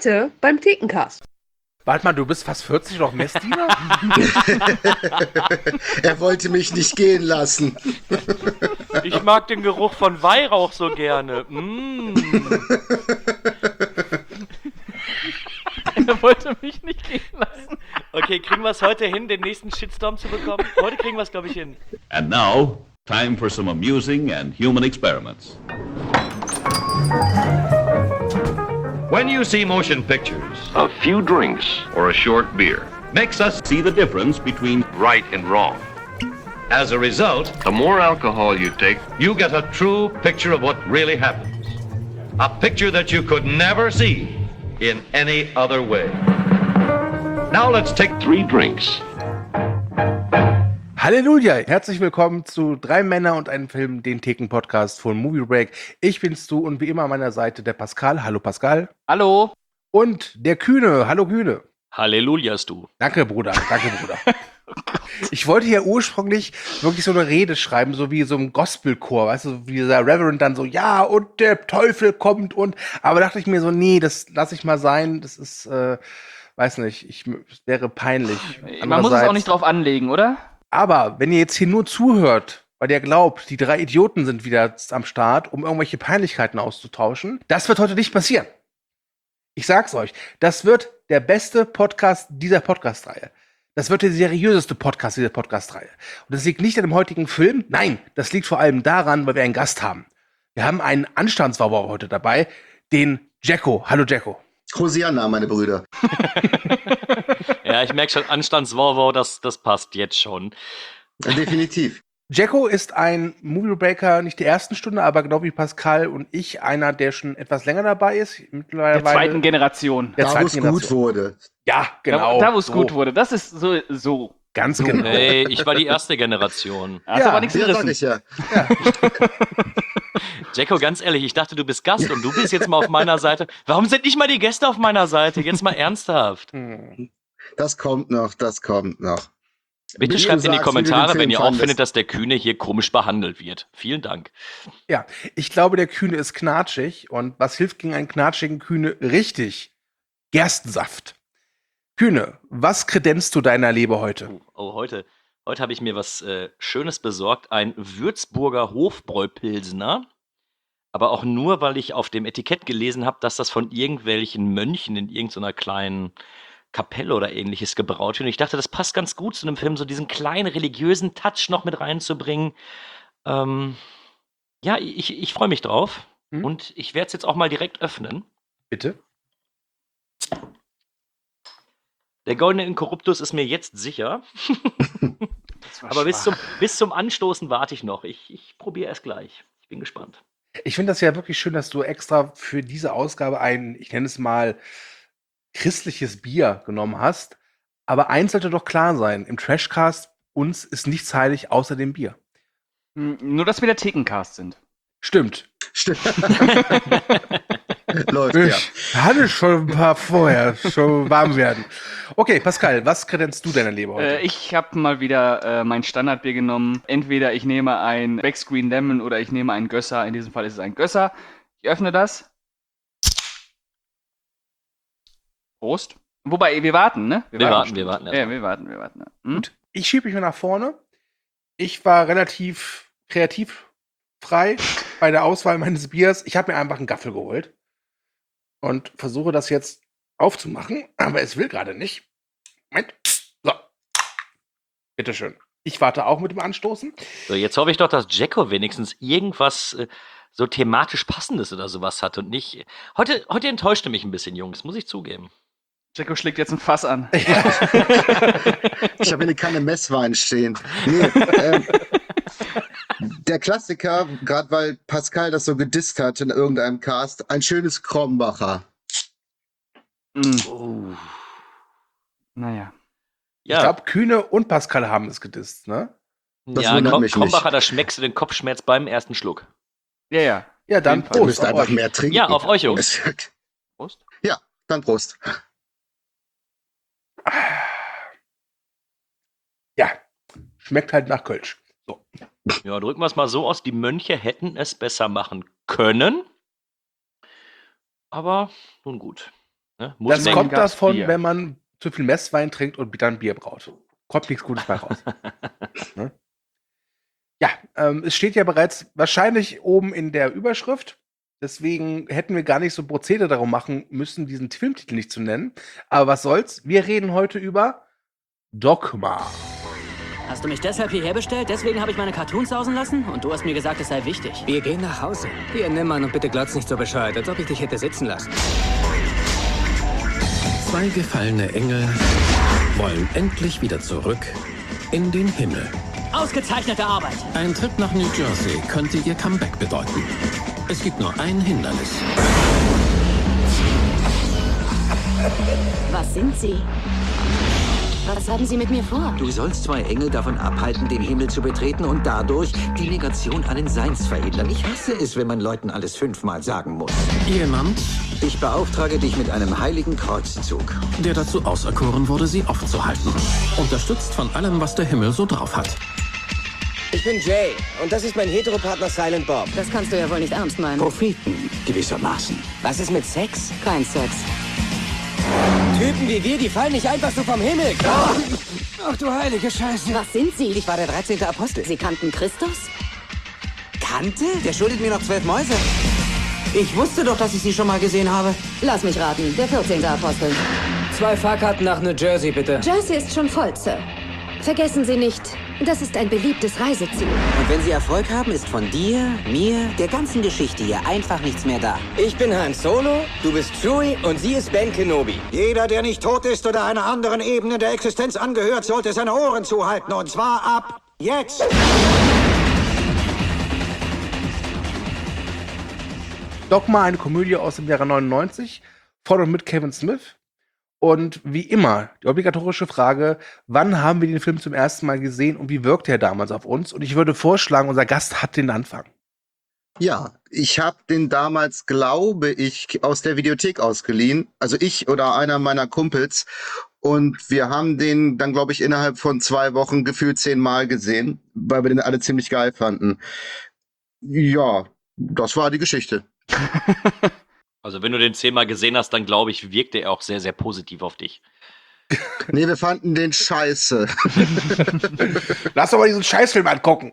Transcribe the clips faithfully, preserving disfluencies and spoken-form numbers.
Heute beim Thekencast. Warte mal, du bist fast vierzig, noch Messdiener? Er wollte mich nicht gehen lassen. Ich mag den Geruch von Weihrauch so gerne. Mm. Er wollte mich nicht gehen lassen. Okay, kriegen wir es heute hin, den nächsten Shitstorm zu bekommen? Heute kriegen wir es, glaube ich, hin. And now, time for some amusing and human experiments. When you see motion pictures, a few drinks or a short beer Makes us see the difference between right and wrong. as a result, The more alcohol you take, you get a true picture of what really happens. A picture that you could never see in any other way. Now let's take three drinks. Halleluja! Herzlich willkommen zu Drei Männer und einem Film, den Theken-Podcast von Movie Break. Ich bin's du und wie immer an meiner Seite der Pascal. Hallo Pascal. Hallo. Und der Kühne. Hallo Kühne. Hallelujas, du. Danke, Bruder. Danke, Bruder. Ich wollte ja ursprünglich wirklich so eine Rede schreiben, so wie so im Gospelchor, weißt du, wie dieser Reverend dann so, ja, und der Teufel kommt und, aber dachte ich mir so, nee, das lasse ich mal sein, das ist, äh, weiß nicht, ich, es wäre peinlich. Man muss es auch nicht drauf anlegen, oder? Aber wenn ihr jetzt hier nur zuhört, weil ihr glaubt, die drei Idioten sind wieder am Start, um irgendwelche Peinlichkeiten auszutauschen, das wird heute nicht passieren. Ich sag's euch, das wird der beste Podcast dieser Podcast-Reihe. Das wird der seriöseste Podcast dieser Podcast-Reihe. Und das liegt nicht an dem heutigen Film, nein, das liegt vor allem daran, weil wir einen Gast haben. Wir haben einen Anstandswauwau heute dabei, den Jacko. Hallo Jacko. Hosianna, meine Brüder. Ja, ich merke schon, Anstandswauwau, das, das passt jetzt schon. Ja, definitiv. Jacko ist ein Movie Breaker, nicht der ersten Stunde, aber genau wie Pascal und ich, einer, der schon etwas länger dabei ist. Mittlerweile Der zweiten Generation. Der Da, zweiten wo es gut Generation. wurde. Ja, genau. Da, da wo es so. gut wurde. Das ist so. so. Ganz genau. Hey, ich war die erste Generation. Hast Ja, aber nichts Ja, sag gerissen. ich ja. Jacko, ganz ehrlich, ich dachte, du bist Gast und du bist jetzt mal auf meiner Seite. Warum sind nicht mal die Gäste auf meiner Seite? Jetzt mal ernsthaft. Hm. Das kommt noch, das kommt noch. Bitte Wie schreibt du in die sagst, Kommentare, wie du den wenn ihr Film auch fandest. findet, dass der Kühne hier komisch behandelt wird. Vielen Dank. Ja, ich glaube, der Kühne ist knatschig. Und was hilft gegen einen knatschigen Kühne? Richtig. Gerstensaft. Kühne, was kredenzt du deiner Leber heute? Oh, oh, heute, heute habe ich mir was äh, Schönes besorgt. Ein Würzburger Hofbräu-Pilsener. Aber auch nur, weil ich auf dem Etikett gelesen habe, dass das von irgendwelchen Mönchen in irgendeiner kleinen Kapelle oder ähnliches gebraut wird. Und ich dachte, das passt ganz gut zu einem Film, so diesen kleinen religiösen Touch noch mit reinzubringen. Ähm, ja, ich, ich freue mich drauf. Hm? Und ich werde es jetzt auch mal direkt öffnen. Bitte? Der goldene Inkorruptus ist mir jetzt sicher. Aber bis zum, bis zum Anstoßen warte ich noch. Ich, ich probiere es gleich. Ich bin gespannt. Ich finde das ja wirklich schön, dass du extra für diese Ausgabe ein, ich nenne es mal, christliches Bier genommen hast. Aber eins sollte doch klar sein: Im Trashcast, uns ist nichts heilig außer dem Bier. Hm, Nur, dass wir der Thekencast sind. Stimmt. Stimmt. Läuft ja. Ich hatte schon ein paar vorher, schon warm werden. Okay, Pascal, was kredenzt du deiner Leber heute? Äh, ich habe mal wieder äh, mein Standardbier genommen. Entweder ich nehme ein Backscreen Lemon oder ich nehme einen Gösser. In diesem Fall ist es ein Gösser. Ich öffne das. Prost. Wobei, wir warten, ne? Wir warten, wir warten erst Ja, mal. wir warten, wir warten. Hm? Gut, ich schiebe mich mal nach vorne. Ich war relativ kreativ frei bei der Auswahl meines Biers. Ich habe mir einfach einen Gaffel geholt und versuche das jetzt aufzumachen, aber es will gerade nicht. Moment. So. Bitteschön. Ich warte auch mit dem Anstoßen. So, jetzt hoffe ich doch, dass Jacko wenigstens irgendwas äh, so thematisch Passendes oder sowas hat und nicht. Heute, heute enttäuschte mich ein bisschen, Jungs, muss ich zugeben. Jacko schlägt jetzt ein Fass an. Ich habe hier eine Kanne Messwein stehen. Nee, ähm, der Klassiker, gerade weil Pascal das so gedisst hat in irgendeinem Cast, ein schönes Krombacher. Hm, Oh. Naja. Ja, Ich glaube, Kühne und Pascal haben es gedisst, ne? das ja wundert Krom- mich nicht. Krombacher, da schmeckst du den Kopfschmerz beim ersten Schluck. Ja, ja. Ja, dann Auf jeden Fall. Ihr Prost. müsst auf einfach euch. mehr trinken. Ja, auf euch, Jungs. Prost. Ja, dann Prost. Ja, schmeckt halt nach Kölsch. So. Ja, drücken wir es mal so aus, die Mönche hätten es besser machen können. Aber nun gut. Ne? Muss Das denken. kommt gab's davon, Bier. wenn man zu viel Messwein trinkt und dann Bier braut. Kommt nichts Gutes bei raus. Ne? Ja, ähm, es steht ja bereits wahrscheinlich oben in der Überschrift. Deswegen hätten wir gar nicht so Prozedere darum machen müssen, diesen Filmtitel nicht zu nennen. Aber was soll's? Wir reden heute über Dogma. Hast du mich deshalb hierher bestellt? Deswegen habe ich meine Cartoons sausen lassen? Und du hast mir gesagt, es sei wichtig. Wir gehen nach Hause. Hier, nimm an und bitte glotz nicht so bescheuert, als ob ich dich hätte sitzen lassen. Zwei gefallene Engel wollen endlich wieder zurück in den Himmel. Ausgezeichnete Arbeit. Ein Trip nach New Jersey könnte ihr Comeback bedeuten. Es gibt nur ein Hindernis. Was sind Sie? Was haben Sie mit mir vor? Du sollst zwei Engel davon abhalten, den Himmel zu betreten und dadurch die Negation allen Seins verhindern. Ich hasse es, wenn man Leuten alles fünfmal sagen muss. Jemand, Ich beauftrage dich mit einem heiligen Kreuzzug. der dazu auserkoren wurde, sie aufzuhalten. Unterstützt von allem, was der Himmel so drauf hat. Ich bin Jay und das ist mein Heteropartner Silent Bob. Das kannst du ja wohl nicht ernst meinen. Propheten, gewissermaßen. Was ist mit Sex? Kein Sex. Typen wie wir, die fallen nicht einfach so vom Himmel. Ach du heilige Scheiße. Was sind Sie? Ich war der dreizehnte Apostel. Sie kannten Christus? Kannte? Der schuldet mir noch zwölf Mäuse. Ich wusste doch, dass ich sie schon mal gesehen habe. Lass mich raten, der vierzehnte Apostel. Zwei Fahrkarten nach New Jersey, bitte. Jersey ist schon voll, Sir. Vergessen Sie nicht, das ist ein beliebtes Reiseziel. Und wenn sie Erfolg haben, ist von dir, mir, der ganzen Geschichte hier einfach nichts mehr da. Ich bin Han Solo, du bist Chewie und sie ist Ben Kenobi. Jeder, der nicht tot ist oder einer anderen Ebene der Existenz angehört, sollte seine Ohren zuhalten. Und zwar ab jetzt. Dogma, eine Komödie aus dem Jahre neunundneunzig, von und mit Kevin Smith. Und wie immer, die obligatorische Frage, wann haben wir den Film zum ersten Mal gesehen und wie wirkte er damals auf uns? Und ich würde vorschlagen, unser Gast hat den Anfang. Ja, ich habe den damals, glaube ich, aus der Videothek ausgeliehen. Also ich oder einer meiner Kumpels. Und wir haben den dann, glaube ich, innerhalb von zwei Wochen gefühlt zehnmal gesehen, weil wir den alle ziemlich geil fanden. Ja, das war die Geschichte. Also wenn du den zehnmal gesehen hast, dann glaube ich, wirkte er auch sehr, sehr positiv auf dich. Nee, wir fanden den scheiße. Lass doch mal diesen Scheißfilm angucken.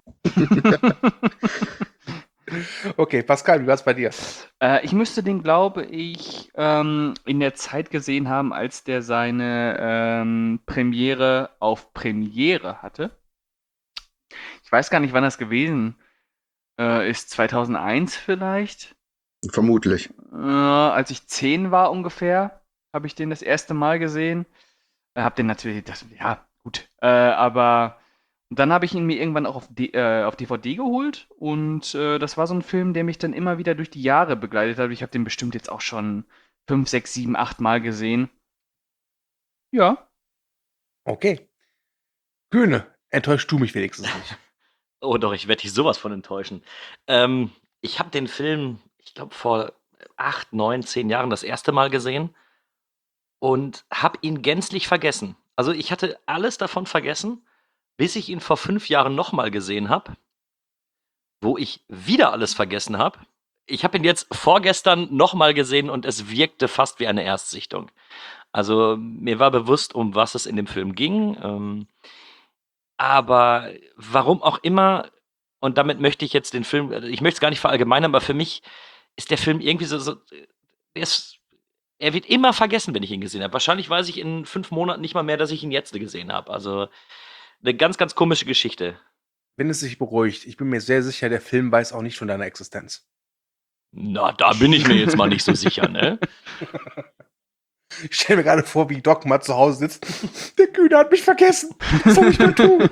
Okay, Pascal, wie war's bei dir? Äh, ich müsste den, glaube ich, ähm, in der Zeit gesehen haben, als der seine ähm, Premiere auf Premiere hatte. Ich weiß gar nicht, wann das gewesen äh, ist. zweitausendeins vielleicht? Vermutlich. Äh, als ich zehn war ungefähr, habe ich den das erste Mal gesehen. Äh, hab den natürlich, das, ja, gut. Äh, aber dann habe ich ihn mir irgendwann auch auf, D- äh, auf D V D geholt. Und äh, das war so ein Film, der mich dann immer wieder durch die Jahre begleitet hat. Ich habe den bestimmt jetzt auch schon fünf, sechs, sieben, acht Mal gesehen. Ja. Okay. Kühne, enttäuschst du mich wenigstens nicht. Oh doch, ich werde dich sowas von enttäuschen. Ähm, ich habe den Film, ich glaube, vor acht, neun, zehn Jahren das erste Mal gesehen und habe ihn gänzlich vergessen. Also ich hatte alles davon vergessen, bis ich ihn vor fünf Jahren nochmal gesehen habe, wo ich wieder alles vergessen habe. Ich habe ihn jetzt vorgestern nochmal gesehen und es wirkte fast wie eine Erstsichtung. Also mir war bewusst, um was es in dem Film ging. Ähm, aber warum auch immer, und damit möchte ich jetzt den Film, ich möchte es gar nicht verallgemeinern, aber für mich ist der Film irgendwie so, so er, ist, er wird immer vergessen, wenn ich ihn gesehen habe. Wahrscheinlich weiß ich in fünf Monaten nicht mal mehr, dass ich ihn jetzt gesehen habe. Also eine ganz, ganz komische Geschichte. Wenn es sich beruhigt, ich bin mir sehr sicher, der Film weiß auch nicht von deiner Existenz. Na, da bin ich mir jetzt mal nicht so sicher, ne? Ich stelle mir gerade vor, wie Dogma zu Hause sitzt. Der Kühne hat mich vergessen. Was soll ich denn tun?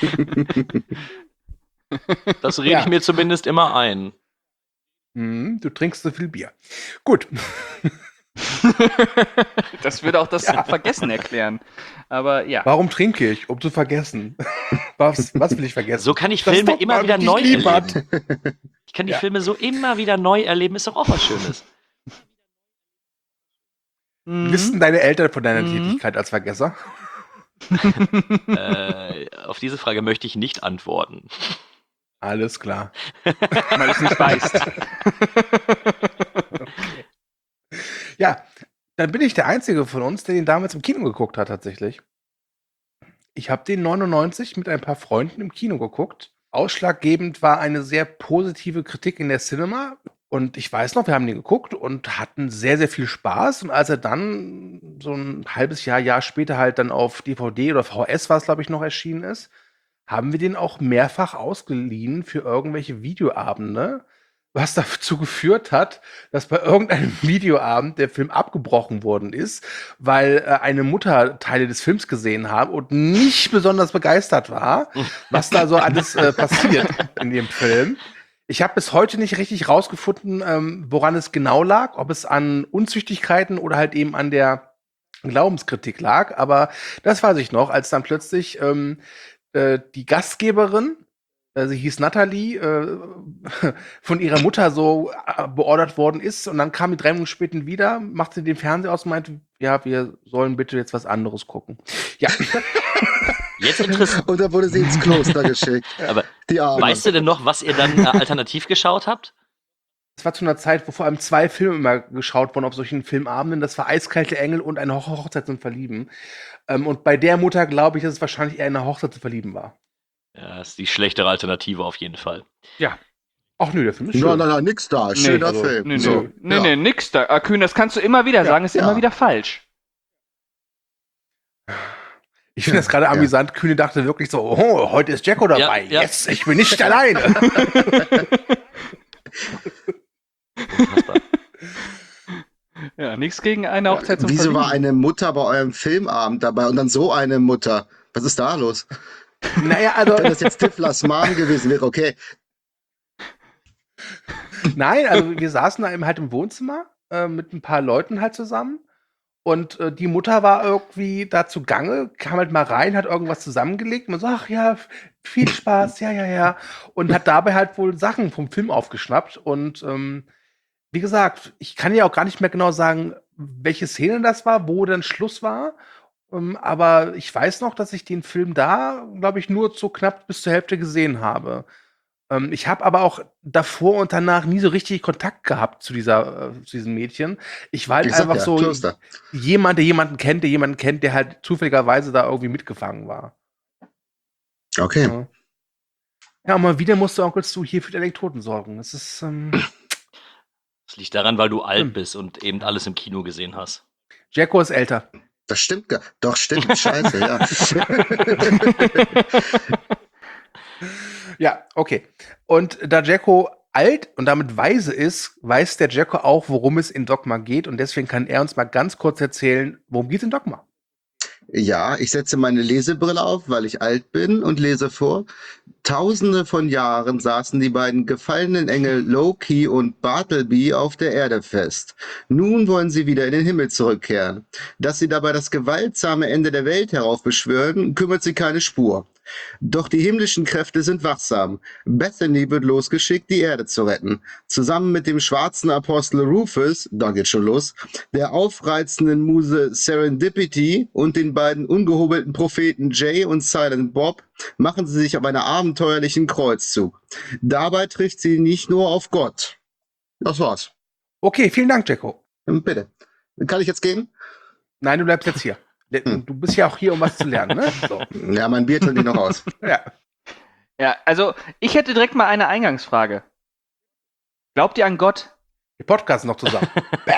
Das rede Ja. ich mir zumindest immer ein. Hm, du trinkst so viel Bier. Gut. Das würde auch das Ja. Vergessen erklären. Aber ja. Warum trinke ich? Um zu vergessen. Was, was will ich vergessen? So kann ich Das Filme Dogma immer wieder mich neu lieb hat. erleben. Ich kann die Ja. Filme so immer wieder neu erleben. Ist doch auch was Schönes. Mhm. Wissen deine Eltern von deiner Mhm. Tätigkeit als Vergesser? äh, auf diese Frage möchte ich nicht antworten. Alles klar. Weil du es nicht weißt. Ja, Dann bin ich der Einzige von uns, der den damals im Kino geguckt hat, tatsächlich. Ich habe den neunundneunzig mit ein paar Freunden im Kino geguckt. Ausschlaggebend war eine sehr positive Kritik in der Cinema. Und ich weiß noch, wir haben den geguckt und hatten sehr, sehr viel Spaß. Und als er dann so ein halbes Jahr, Jahr später halt dann auf D V D oder V H S, was glaube ich noch erschienen ist, haben wir den auch mehrfach ausgeliehen für irgendwelche Videoabende, was dazu geführt hat, dass bei irgendeinem Videoabend der Film abgebrochen worden ist, weil äh, eine Mutter Teile des Films gesehen haben und nicht besonders begeistert war, was da so alles äh, passiert in dem Film. Ich habe bis heute nicht richtig rausgefunden, ähm, woran es genau lag, ob es an Unzüchtigkeiten oder halt eben an der Glaubenskritik lag. Aber das weiß ich noch, als dann plötzlich ähm, äh, die Gastgeberin, äh, sie hieß Natalie, äh, von ihrer Mutter so äh, beordert worden ist. Und dann kam die drei Minuten später wieder, machte den Fernseher aus und meinte, ja, wir sollen bitte jetzt was anderes gucken. Ja. Jetzt interessant. Und dann wurde sie ins Kloster geschickt. Aber Die Arme. weißt du denn noch, was ihr dann äh, alternativ geschaut habt? Das war zu einer Zeit, wo vor allem zwei Filme immer geschaut wurden auf solchen Filmabenden. Das war Eiskalte Engel und eine Hoch Hochzeit zum Verlieben. Ähm, und bei der Mutter glaube ich, dass es wahrscheinlich eher eine Hochzeit zu verlieben war. Ja, ist die schlechtere Alternative auf jeden Fall. Ja. Ach nö, der Film ist schön. Nein, nein, nein, nix da. Schöner also, Film. Nee, so, nee, nee, ja. nee, nix da. Ah, Kühn, das kannst du immer wieder Ja, sagen, ist ja. immer wieder falsch. Ich finde das gerade Ja. amüsant. Kühne dachte wirklich so, oh, heute ist Jacko dabei. Ja, ja. Yes, ich bin nicht alleine. Ja, nichts gegen eine Hochzeit zum Wieso war Verlieben. eine Mutter bei eurem Filmabend dabei und dann so eine Mutter? Was ist da los? Naja, also, Wenn das jetzt Tiflers Mom gewesen wäre, okay. nein, also wir saßen da eben halt im Wohnzimmer äh, mit ein paar Leuten halt zusammen. Und äh, die Mutter war irgendwie da zugange, kam halt mal rein, hat irgendwas zusammengelegt. Und man so, ach ja, f- viel Spaß, ja, ja, ja. Und hat dabei halt wohl Sachen vom Film aufgeschnappt. Und ähm, wie gesagt, ich kann ja auch gar nicht mehr genau sagen, welche Szene das war, wo dann Schluss war. Ähm, aber ich weiß noch, dass ich den Film da, glaube ich, nur so knapp bis zur Hälfte gesehen habe. Ähm, ich habe aber auch davor und danach nie so richtig Kontakt gehabt zu dieser, äh, zu diesem Mädchen. Ich war halt Ich sag einfach ja, so Kloster. jemand, der jemanden kennt, der jemanden kennt, der halt zufälligerweise da irgendwie mitgefangen war. Okay. Ja, ja und mal wieder musste Onkel Stu hier für die Anekdoten sorgen. Das ist, ähm, Das liegt daran, weil du alt Hm. bist und eben alles im Kino gesehen hast. Jacko ist älter. Das stimmt gar Doch, stimmt. Scheiße, ja. Ja, okay. Und da Jacko alt und damit weise ist, weiß der Jacko auch, worum es in Dogma geht. Und deswegen kann er uns mal ganz kurz erzählen, worum geht es in Dogma? Ja, ich setze meine Lesebrille auf, weil ich alt bin und lese vor. Tausende von Jahren saßen die beiden gefallenen Engel Loki und Bartleby auf der Erde fest. Nun wollen sie wieder in den Himmel zurückkehren. Dass sie dabei das gewaltsame Ende der Welt heraufbeschwören, kümmert sie keine Spur. Doch die himmlischen Kräfte sind wachsam. Bethany wird losgeschickt, die Erde zu retten. Zusammen mit dem schwarzen Apostel Rufus, da geht schon los, der aufreizenden Muse Serendipity und den beiden ungehobelten Propheten Jay und Silent Bob machen sie sich auf einen abenteuerlichen Kreuzzug. Dabei trifft sie nicht nur auf Gott. Das war's. Okay, vielen Dank, Jacko. Bitte. Kann ich jetzt gehen? Nein, du bleibst jetzt hier. Du bist ja auch hier, um was zu lernen, ne? So. Ja, mein Bier trinkt noch aus. Ja. Ja, also ich hätte direkt mal eine Eingangsfrage. Glaubt ihr an Gott? Wir podcasten noch zusammen.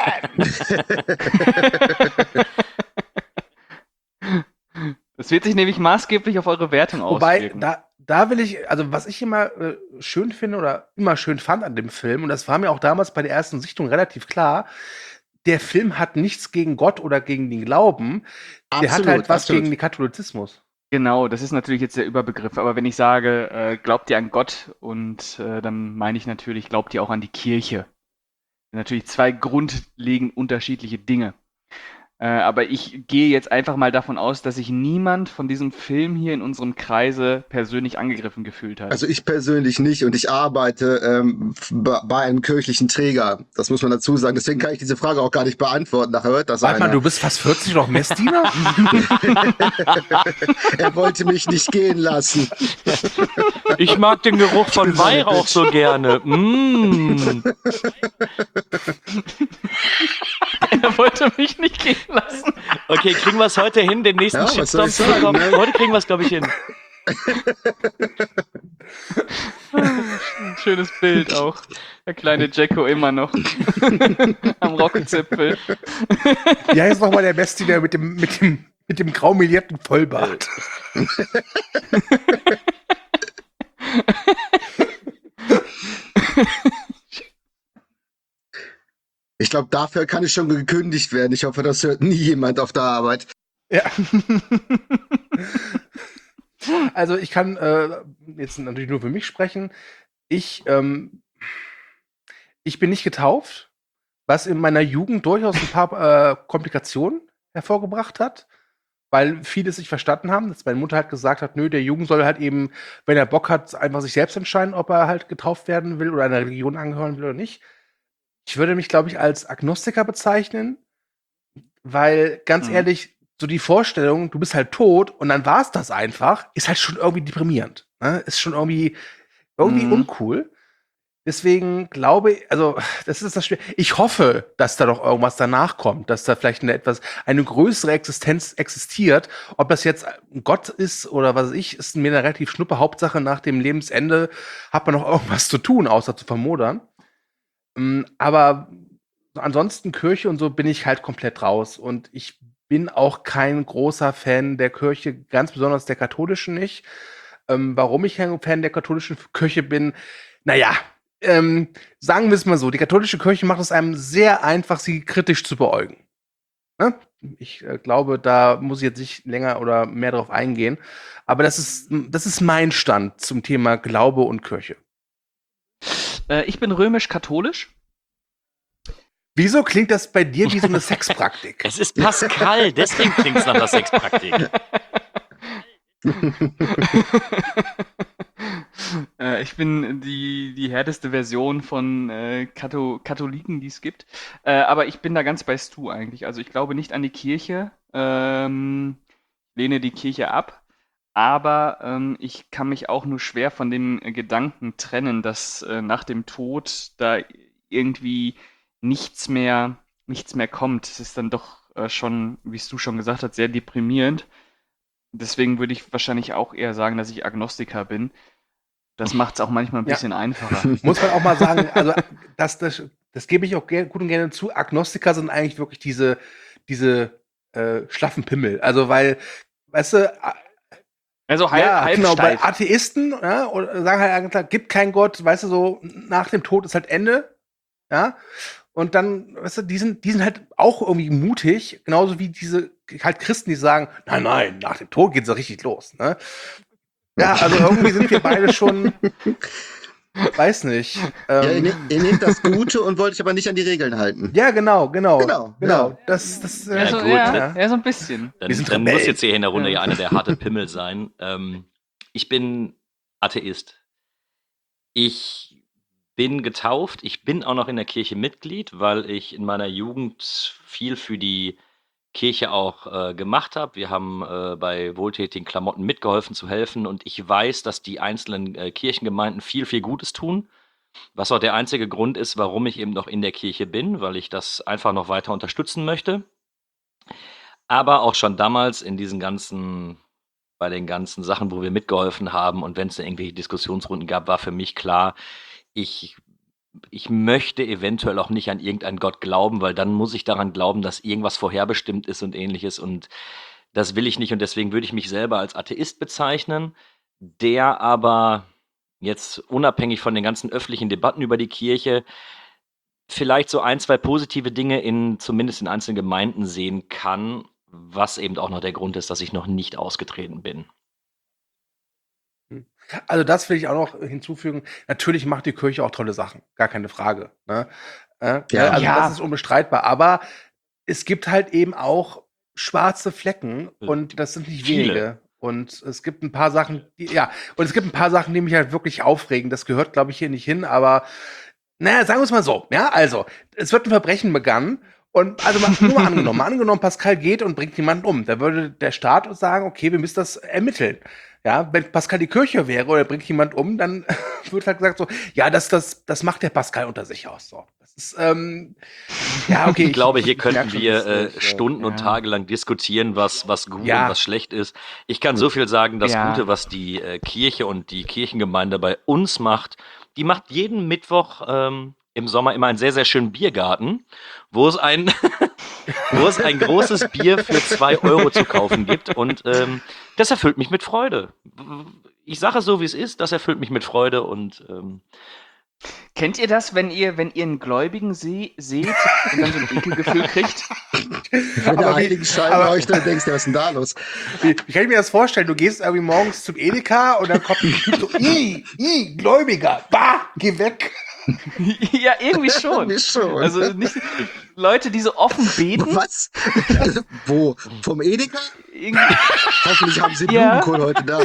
Das wird sich nämlich maßgeblich auf eure Wertung Wobei, auswirken. da, da will ich, also was ich immer äh, schön finde oder immer schön fand an dem Film, und das war mir auch damals bei der ersten Sichtung relativ klar, der Film hat nichts gegen Gott oder gegen den Glauben, der hat Absolut, halt was absolut. gegen den Katholizismus. Genau, das ist natürlich jetzt der Überbegriff. Aber wenn ich sage, äh, glaubt ihr an Gott, und äh, dann meine ich natürlich, glaubt ihr auch an die Kirche. Natürlich zwei grundlegend unterschiedliche Dinge. Äh, aber ich gehe jetzt einfach mal davon aus, dass sich niemand von diesem Film hier in unserem Kreise persönlich angegriffen gefühlt hat. Also ich persönlich nicht und ich arbeite ähm, f- bei bei einem kirchlichen Träger. Das muss man dazu sagen. Deswegen kann ich diese Frage auch gar nicht beantworten. Nachher hört das Warte mal, einer. du bist fast vierzig noch Messdiener? Er wollte mich nicht gehen lassen. Ich mag den Geruch von Weihrauch so gerne. Mm. er wollte mich nicht gehen lassen. Okay, kriegen wir es heute hin, den nächsten Ja, was soll Shitstorm ich zu sagen, bekommen? ne? Heute kriegen wir es, glaube ich, hin. Ein schönes Bild auch. Der kleine Jacko immer noch am Rockzipfel. Wie heißt nochmal der Beste, der mit dem, mit dem, mit dem graumelierten Vollbart? Ich glaube, dafür kann ich schon gekündigt werden. Ich hoffe, das hört nie jemand auf der Arbeit. Ja. Also ich kann äh, jetzt natürlich nur für mich sprechen. Ich, ähm, ich bin nicht getauft, was in meiner Jugend durchaus ein paar äh, Komplikationen hervorgebracht hat, weil viele es nicht verstanden haben, dass meine Mutter halt gesagt hat, nö, der Junge soll halt eben, wenn er Bock hat, einfach sich selbst entscheiden, ob er halt getauft werden will oder einer Religion angehören will oder nicht. Ich würde mich, glaube ich, als Agnostiker bezeichnen, weil, ganz Mhm. ehrlich, so die Vorstellung, du bist halt tot und dann war es das einfach, ist halt schon irgendwie deprimierend. Ne? Ist schon irgendwie, irgendwie Mhm. uncool. Deswegen glaube ich, also das ist das Schwere. Ich hoffe, dass da noch irgendwas danach kommt, dass da vielleicht eine etwas, eine größere Existenz existiert. Ob das jetzt ein Gott ist oder was weiß ich, ist mir eine relativ schnuppe. Hauptsache, nach dem Lebensende hat man noch irgendwas zu tun, außer zu vermodern. Mm, Aber ansonsten Kirche und so bin ich halt komplett raus. Und ich bin auch kein großer Fan der Kirche, ganz besonders der katholischen nicht. Ähm, warum ich kein Fan der katholischen Kirche bin, naja, ähm, sagen wir es mal so, die katholische Kirche macht es einem sehr einfach, sie kritisch zu beäugen. Ne? Ich äh, glaube, da muss ich jetzt nicht länger oder mehr drauf eingehen. Aber das ist, das ist mein Stand zum Thema Glaube und Kirche. Äh, ich bin römisch-katholisch. Wieso klingt das bei dir wie so eine Sexpraktik? Es ist Pascal, deswegen klingt es nach einer Sexpraktik. äh, ich bin die, die härteste Version von äh, Katho Katholiken, die es gibt. Äh, aber ich bin da ganz bei Stu eigentlich. Also ich glaube nicht an die Kirche. Ähm, lehne die Kirche ab. Aber ähm, ich kann mich auch nur schwer von dem äh, Gedanken trennen, dass äh, nach dem Tod da irgendwie nichts mehr, nichts mehr kommt. Es ist dann doch äh, schon, wie es du schon gesagt hast, sehr deprimierend. Deswegen würde ich wahrscheinlich auch eher sagen, dass ich Agnostiker bin. Das macht es auch manchmal ein Ja. bisschen einfacher. Muss man auch mal sagen, also das, das, das gebe ich auch ger- gut und gerne zu. Agnostiker sind eigentlich wirklich diese, diese äh, schlaffen Pimmel. Also weil, weißt du, a- Also halb, ja, halb genau, bei steif. Atheisten ja, oder sagen halt einfach, gibt keinen Gott, weißt du, so nach dem Tod ist halt Ende. Ja. Und dann, weißt du, die sind, die sind halt auch irgendwie mutig, genauso wie diese halt Christen, die sagen, nein, nein, nach dem Tod geht's ja richtig los. Ne? Ja, also irgendwie sind wir beide schon, weiß nicht. Ja, ihr, Ähm, ne ihr nehmt das Gute und wollt euch aber nicht an die Regeln halten. ja, genau, genau. Genau, genau. ja. Das, das, Ja, äh, so, gut, ja, ne? ja, so ein bisschen. Dann, Wir sind dann muss Rebellen. jetzt hier in der Runde Ja. ja einer der harte Pimmel sein. Ähm, ich bin Atheist. Ich bin getauft. Ich bin auch noch in der Kirche Mitglied, weil ich in meiner Jugend viel für die Kirche auch äh, gemacht habe. Wir haben äh, bei wohltätigen Klamotten mitgeholfen zu helfen und ich weiß, dass die einzelnen äh, Kirchengemeinden viel, viel Gutes tun. Was auch der einzige Grund ist, warum ich eben noch in der Kirche bin, weil ich das einfach noch weiter unterstützen möchte. Aber auch schon damals in diesen ganzen, bei den ganzen Sachen, wo wir mitgeholfen haben und wenn es irgendwelche Diskussionsrunden gab, war für mich klar, ich, ich möchte eventuell auch nicht an irgendeinen Gott glauben, weil dann muss ich daran glauben, dass irgendwas vorherbestimmt ist und ähnliches und das will ich nicht und deswegen würde ich mich selber als Atheist bezeichnen, der aber jetzt unabhängig von den ganzen öffentlichen Debatten über die Kirche vielleicht so ein, zwei positive Dinge in zumindest in einzelnen Gemeinden sehen kann, was eben auch noch der Grund ist, dass ich noch nicht ausgetreten bin. Also das will ich auch noch hinzufügen. Natürlich macht die Kirche auch tolle Sachen, gar keine Frage. Ne? Äh, Ja. also Ja. das ist unbestreitbar. Aber es gibt halt eben auch schwarze Flecken und das sind nicht Viele. wenige. Und es gibt ein paar Sachen, die, ja, und es gibt ein paar Sachen, die mich halt wirklich aufregen. Das gehört, glaube ich, hier nicht hin. Aber naja, sagen wir es mal so. Ja, also es wird ein Verbrechen begangen. Und also mal, nur mal angenommen, mal angenommen, Pascal geht und bringt jemanden um. Da würde der Staat sagen, okay, wir müssen das ermitteln. Ja, wenn Pascal die Kirche wäre oder bringt jemand um, dann wird halt gesagt so, ja, das, das, das macht der Pascal unter sich aus. So. Das ist, ähm, ja, okay. Ich glaube, hier ich könnten merk schon, wir dass äh, das, äh, Stunden und ja. Tage lang diskutieren, was, was gut Ja. und was schlecht ist. Ich kann so viel sagen, das Ja. Gute, was die äh, Kirche und die Kirchengemeinde bei uns macht, die macht jeden Mittwoch ähm, im Sommer immer einen sehr, sehr schönen Biergarten, wo es ein, wo es ein großes Bier für zwei Euro zu kaufen gibt. Und ähm, das erfüllt mich mit Freude. Ich sage es so, wie es ist, das erfüllt mich mit Freude und ähm, Kennt ihr das, wenn ihr, wenn ihr einen Gläubigen se seht und dann so ein Ekelgefühl kriegt? Wenn der Aber wie- Heiligenschein aber- leuchtet, dann denkst du, was ist denn da los? Wie, wie kann ich mir das vorstellen? Du gehst irgendwie morgens zum Edeka und dann kommt ein Typ so, i, i, Gläubiger, bah, geh weg. Ja, irgendwie schon. Irgendwie schon. Also nicht Leute, die so offen beten. Was? Wo? Vom Edeka? Irgendwie, Hoffentlich haben sie Ja. Blumenkohl heute da.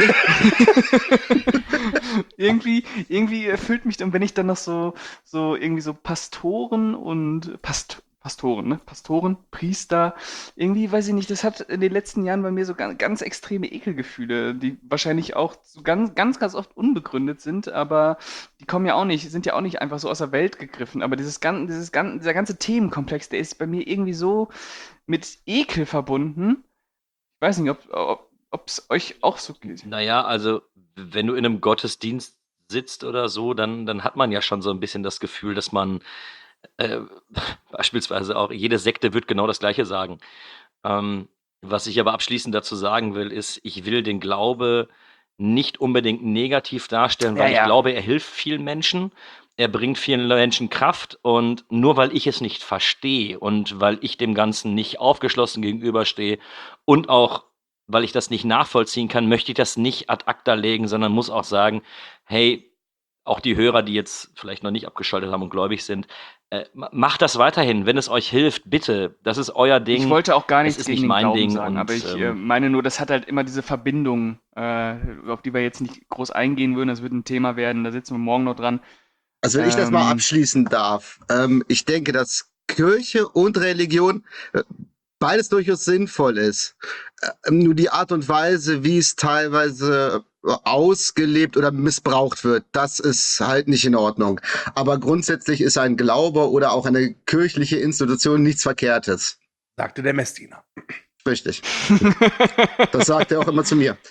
irgendwie, irgendwie erfüllt mich dann, wenn ich dann noch so, so irgendwie so Pastoren und Past Pastoren, ne? Pastoren, Priester, irgendwie, weiß ich nicht, das hat in den letzten Jahren bei mir so ganz, ganz extreme Ekelgefühle, die wahrscheinlich auch so ganz, ganz, ganz oft unbegründet sind, aber die kommen ja auch nicht, sind ja auch nicht einfach so aus der Welt gegriffen. Aber dieses gan dieses gan dieser ganze Themenkomplex, der ist bei mir irgendwie so mit Ekel verbunden. Ich weiß nicht, ob es euch auch so geht. naja, also wenn du in einem Gottesdienst sitzt oder so, dann, dann hat man ja schon so ein bisschen das Gefühl, dass man äh, beispielsweise auch, jede Sekte wird genau das Gleiche sagen. Ähm, was ich aber abschließend dazu sagen will, ist, ich will den Glaube nicht unbedingt negativ darstellen, weil Ja, ja. ich glaube, er hilft vielen Menschen, er bringt vielen Menschen Kraft und nur weil ich es nicht verstehe und weil ich dem Ganzen nicht aufgeschlossen gegenüberstehe und auch weil ich das nicht nachvollziehen kann, möchte ich das nicht ad acta legen, sondern muss auch sagen, hey, auch die Hörer, die jetzt vielleicht noch nicht abgeschaltet haben und gläubig sind, äh, ma- macht das weiterhin, wenn es euch hilft, bitte. Das ist euer Ding. Ich wollte auch gar Es nichts ist gegen nicht den mein Glauben Ding sagen, und, aber ich ähm, äh, meine nur, das hat halt immer diese Verbindung, äh, auf die wir jetzt nicht groß eingehen würden. Das wird ein Thema werden, da sitzen wir morgen noch dran. Also wenn ich das mal Ähm, abschließen darf. Ähm, ich denke, dass Kirche und Religion äh, beides durchaus sinnvoll ist. Äh, nur die Art und Weise, wie es teilweise äh, ausgelebt oder missbraucht wird, das ist halt nicht in Ordnung. Aber grundsätzlich ist ein Glaube oder auch eine kirchliche Institution nichts Verkehrtes. Sagte der Messdiener. Richtig. Das sagt er auch immer zu mir.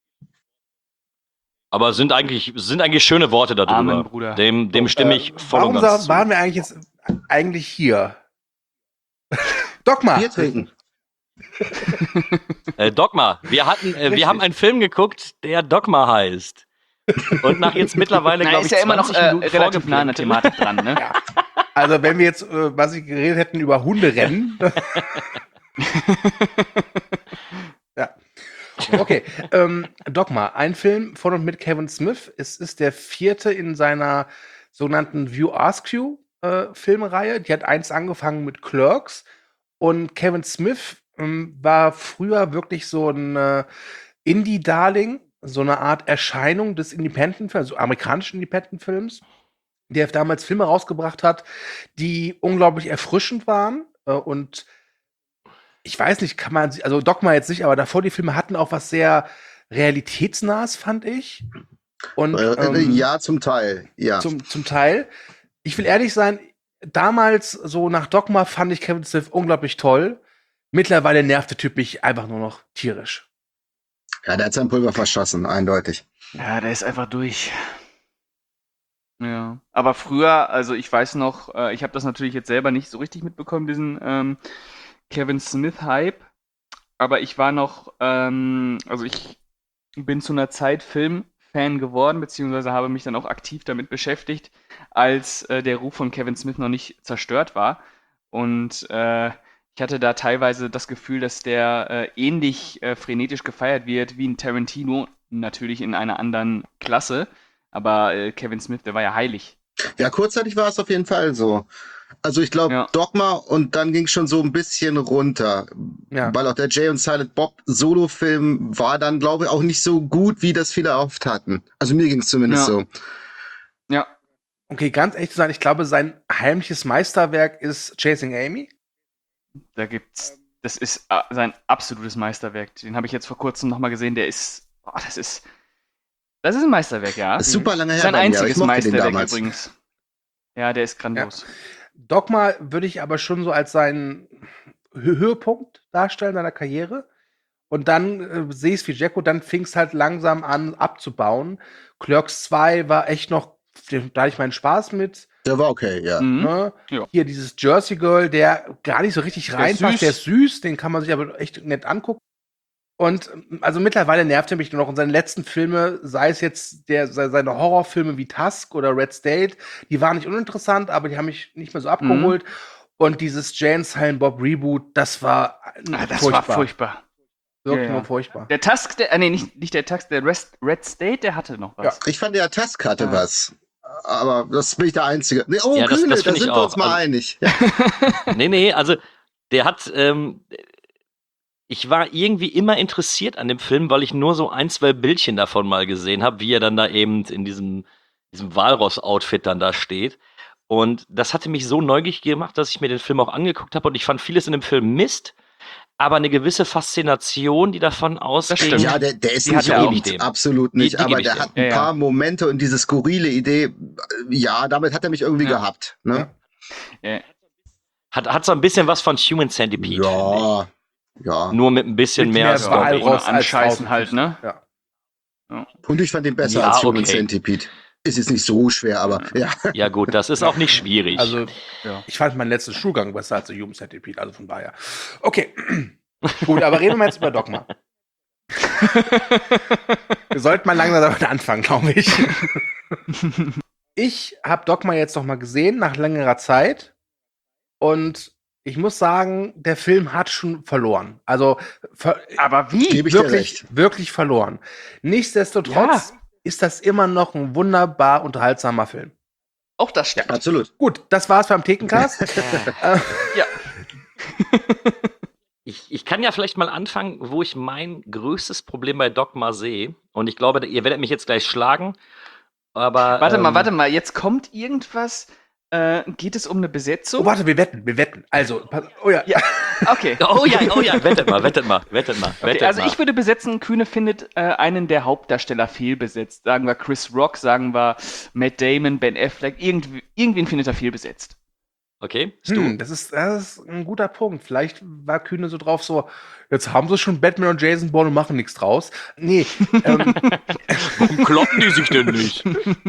Aber sind eigentlich, sind eigentlich schöne Worte darüber. Amen, Bruder. Dem, dem stimme ich Äh, voll warum und ganz sa- zu. waren wir eigentlich jetzt eigentlich hier? Dogma. Bier trinken. Äh, Dogma. Wir hatten, äh, Richtig. wir haben einen Film geguckt, der Dogma heißt. Und nach jetzt mittlerweile, Na, glaube ist ich, ja immer noch zwanzig äh, Minuten relativ nah an der Vorgeplänkel. Thematik dran, ne? Ja. Also wenn wir jetzt, äh, was ich geredet hätten über Hunderennen. Ja. Okay. Ähm, Dogma, ein Film von und mit Kevin Smith. Es ist der vierte in seiner sogenannten View Askew äh, Filmreihe. Die hat einst angefangen mit Clerks. Und Kevin Smith ähm, war früher wirklich so ein äh, Indie-Darling, so eine Art Erscheinung des Independent-Films, also amerikanischen Independent-Films, der damals Filme rausgebracht hat, die unglaublich erfrischend waren. Äh, und ich weiß nicht, kann man, sie- also Dogma jetzt nicht, aber davor die Filme hatten auch was sehr realitätsnahes, fand ich. Und Äh, ähm, ja, zum Teil. Ja. zum, zum Teil. Ich will ehrlich sein, damals, so nach Dogma, fand ich Kevin Smith unglaublich toll. Mittlerweile nervt der Typ mich einfach nur noch tierisch. Ja, der hat sein Pulver verschossen, eindeutig. Ja, der ist einfach durch. Ja. Aber früher, also ich weiß noch, äh, ich habe das natürlich jetzt selber nicht so richtig mitbekommen, diesen ähm, Kevin Smith-Hype. Aber ich war noch, ähm, also ich bin zu einer Zeit Filmfan geworden, beziehungsweise habe mich dann auch aktiv damit beschäftigt, als äh, der Ruf von Kevin Smith noch nicht zerstört war. Und äh, ich hatte da teilweise das Gefühl, dass der äh, ähnlich äh, frenetisch gefeiert wird wie ein Tarantino, natürlich in einer anderen Klasse. Aber äh, Kevin Smith, der war ja heilig. Ja, kurzzeitig war es auf jeden Fall so. Also ich glaube, Ja. Dogma und dann ging es schon so ein bisschen runter. Ja. Weil auch der Jay und Silent Bob Solo-Film war dann, glaube ich, auch nicht so gut, wie das viele erhofft hatten. Also mir ging es zumindest Ja. so. Ja, Okay, ganz ehrlich zu sein, ich glaube, sein heimliches Meisterwerk ist Chasing Amy. da gibt's, das ist äh, sein absolutes Meisterwerk. Den habe ich jetzt vor kurzem nochmal gesehen. Der ist, oh, das ist, das ist ein Meisterwerk, ja. Das ist super lange her Sein bei mir, aber ich einziges mochte den Meisterwerk damals. übrigens. Ja, der ist grandios. Ja. Dogma würde ich aber schon so als seinen Hö- Höhepunkt darstellen seiner Karriere. Und dann äh, sehe ich es wie Jacko, dann fing es halt langsam an abzubauen. Clerks zwei war echt noch, da hatte ich meinen Spaß mit. Der war okay, ja. Mhm. Ne? Ja. Hier dieses Jersey Girl, der gar nicht so richtig Der ist reinpasst, süß. der ist süß, den kann man sich aber echt nett angucken. Und ähm, also mittlerweile nervt er mich nur noch. Und seine letzten Filme, sei es jetzt der, se- seine Horrorfilme wie Tusk oder Red State, die waren nicht uninteressant, aber die haben mich nicht mehr so abgeholt. Und dieses Jay and Silent Bob Reboot, das war äh, Ah, das furchtbar. war furchtbar. Wirklich Ja, ja. nur furchtbar. Der Tusk, der, äh, nee, nicht, nicht der Tusk, der Rest, Red State, der hatte noch was. Ich fand, der Tusk hatte Ah. was. Aber das bin ich der Einzige. Nee, oh, Ja, das- Kühne, das da find ich sind wir uns auch. mal Also- einig. Ja. Nee, nee, also der hat, ähm, ich war irgendwie immer interessiert an dem Film, weil ich nur so ein, zwei Bildchen davon mal gesehen habe, wie er dann da eben in diesem, diesem Walross-Outfit dann da steht. Und das hatte mich so neugierig gemacht, dass ich mir den Film auch angeguckt habe und ich fand vieles in dem Film Mist, aber eine gewisse Faszination, die davon ausging. stimmt. Ja, der, der ist Die nicht hat er auch. rund, absolut Die- nicht, die geb aber ich der dir. hat ein Ja, ja. paar Momente und diese skurrile Idee, äh, ja, damit hat er mich irgendwie Ja. gehabt. Ne? Ja. Hat, hat so ein bisschen was von Human Centipede, finde Ja, ja. ich. Nur mit ein bisschen Mit mehr mehr Story. Walross Ohne als anscheißen draußen. halt, ne? Ja. Und ich fand den besser Ja, als Human okay. Centipede. Ist jetzt nicht so schwer, aber ja. Ja gut, das ist auch nicht schwierig. Also, Ja. ich fand meinen letzten Schulgang besser als der Human Centipede, also von daher. Okay. Gut, aber reden wir jetzt über Dogma. Wir sollten mal langsam damit anfangen, glaube ich. Ich habe Dogma jetzt noch mal gesehen, nach längerer Zeit. Und ich muss sagen, der Film hat schon verloren. Also ver Aber wie? Gebe ich dir wirklich, recht. wirklich verloren. Nichtsdestotrotz ist das immer noch ein wunderbar unterhaltsamer Film. Auch das stimmt. Absolut. Gut, das war's beim Thekencast. Äh, Ja. Ich, ich kann ja vielleicht mal anfangen, wo ich mein größtes Problem bei Dogma sehe. Und ich glaube, ihr werdet mich jetzt gleich schlagen. Aber. Warte mal, ähm, warte mal, jetzt kommt irgendwas. Äh, geht es um eine Besetzung? oh, warte, wir wetten, wir wetten. Also, pass, oh ja. Ja. Okay. Oh ja, oh ja, wettet mal, wettet mal, wettet mal. Okay, Wettet also mal. ich würde besetzen, Kühne findet äh, einen der Hauptdarsteller fehlbesetzt. Sagen wir Chris Rock, sagen wir Matt Damon, Ben Affleck, irgendwie, irgendwen findet er fehlbesetzt. Okay, bist du? Hm, das, ist, das ist ein guter Punkt. Vielleicht war Kühne so drauf, so, jetzt haben sie schon Batman und Jason Bourne und machen nichts draus. Nee, ähm, Warum kloppen die sich denn nicht?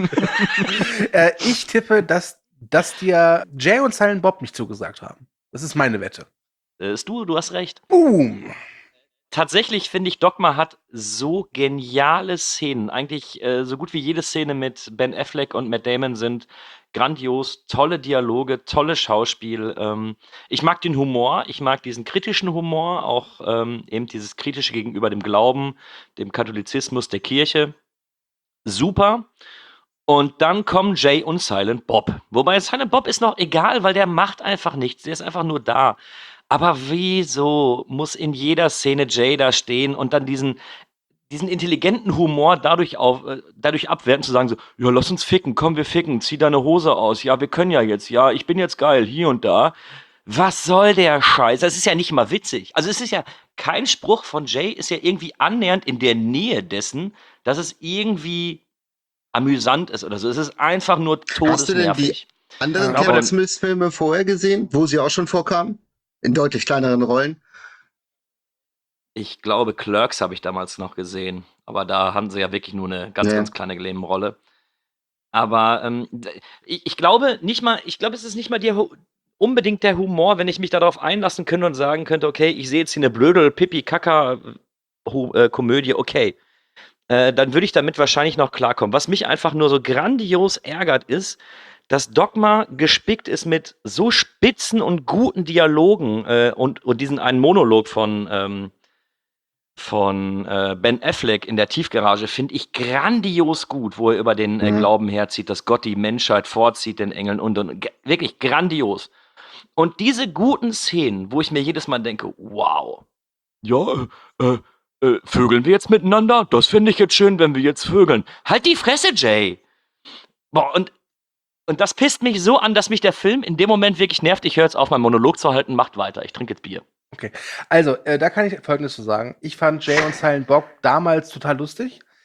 äh, ich tippe, dass, dass dir Jay und Silent Bob nicht zugesagt haben. Das ist meine Wette. Äh, Ist du, du hast recht. Boom! Tatsächlich finde ich, Dogma hat so geniale Szenen. Eigentlich äh, so gut wie jede Szene mit Ben Affleck und Matt Damon sind grandios, tolle Dialoge, tolle Schauspiel. Ähm, ich mag den Humor, ich mag diesen kritischen Humor, auch ähm, eben dieses kritische gegenüber dem Glauben, dem Katholizismus, der Kirche. Super. Und dann kommen Jay und Silent Bob. Wobei Silent Bob ist noch egal, weil der macht einfach nichts. Der ist einfach nur da. Aber wieso muss in jeder Szene Jay da stehen und dann diesen, diesen intelligenten Humor dadurch, auf, äh, dadurch abwerten, zu sagen so, ja, lass uns ficken, komm, wir ficken, zieh deine Hose aus, ja, wir können ja jetzt, ja, ich bin jetzt geil, hier und da. Was soll der Scheiß? Das ist ja nicht mal witzig. Also es ist ja, kein Spruch von Jay ist ja irgendwie annähernd in der Nähe dessen, dass es irgendwie amüsant ist oder so. Es ist einfach nur Hast du denn die todesnervig. anderen Ja, Kevin aber- Smith-Filme vorher gesehen, wo sie auch schon vorkamen? In deutlich kleineren Rollen? Ich glaube, Clerks habe ich damals noch gesehen. Aber da haben sie ja wirklich nur eine ganz, Ja. ganz kleine Nebenrolle. Aber ähm, d- ich, ich glaube nicht mal, ich glaube, es ist nicht mal der, Hu- unbedingt der Humor, wenn ich mich darauf einlassen könnte und sagen könnte, okay, ich sehe jetzt hier eine blöde Pipi-Kaka-Komödie, okay. Äh, dann würde ich damit wahrscheinlich noch klarkommen. Was mich einfach nur so grandios ärgert, ist, dass Dogma gespickt ist mit so spitzen und guten Dialogen äh, und, und diesen einen Monolog von, ähm, von äh, Ben Affleck in der Tiefgarage finde ich grandios gut, wo er über den äh, Mhm. Glauben herzieht, dass Gott die Menschheit vorzieht, den Engeln und, und ge- wirklich grandios. Und diese guten Szenen, wo ich mir jedes Mal denke, wow, ja, äh, äh, vögeln wir jetzt miteinander? Das finde ich jetzt schön, wenn wir jetzt vögeln. Halt die Fresse, Jay! Boah, und Und das pisst mich so an, dass mich der Film in dem Moment wirklich nervt. Ich höre jetzt auf, meinen Monolog zu halten, macht weiter. Ich trinke jetzt Bier. Okay, also, äh, da kann ich Folgendes zu sagen. Ich fand Jay und Silent Bob damals total lustig.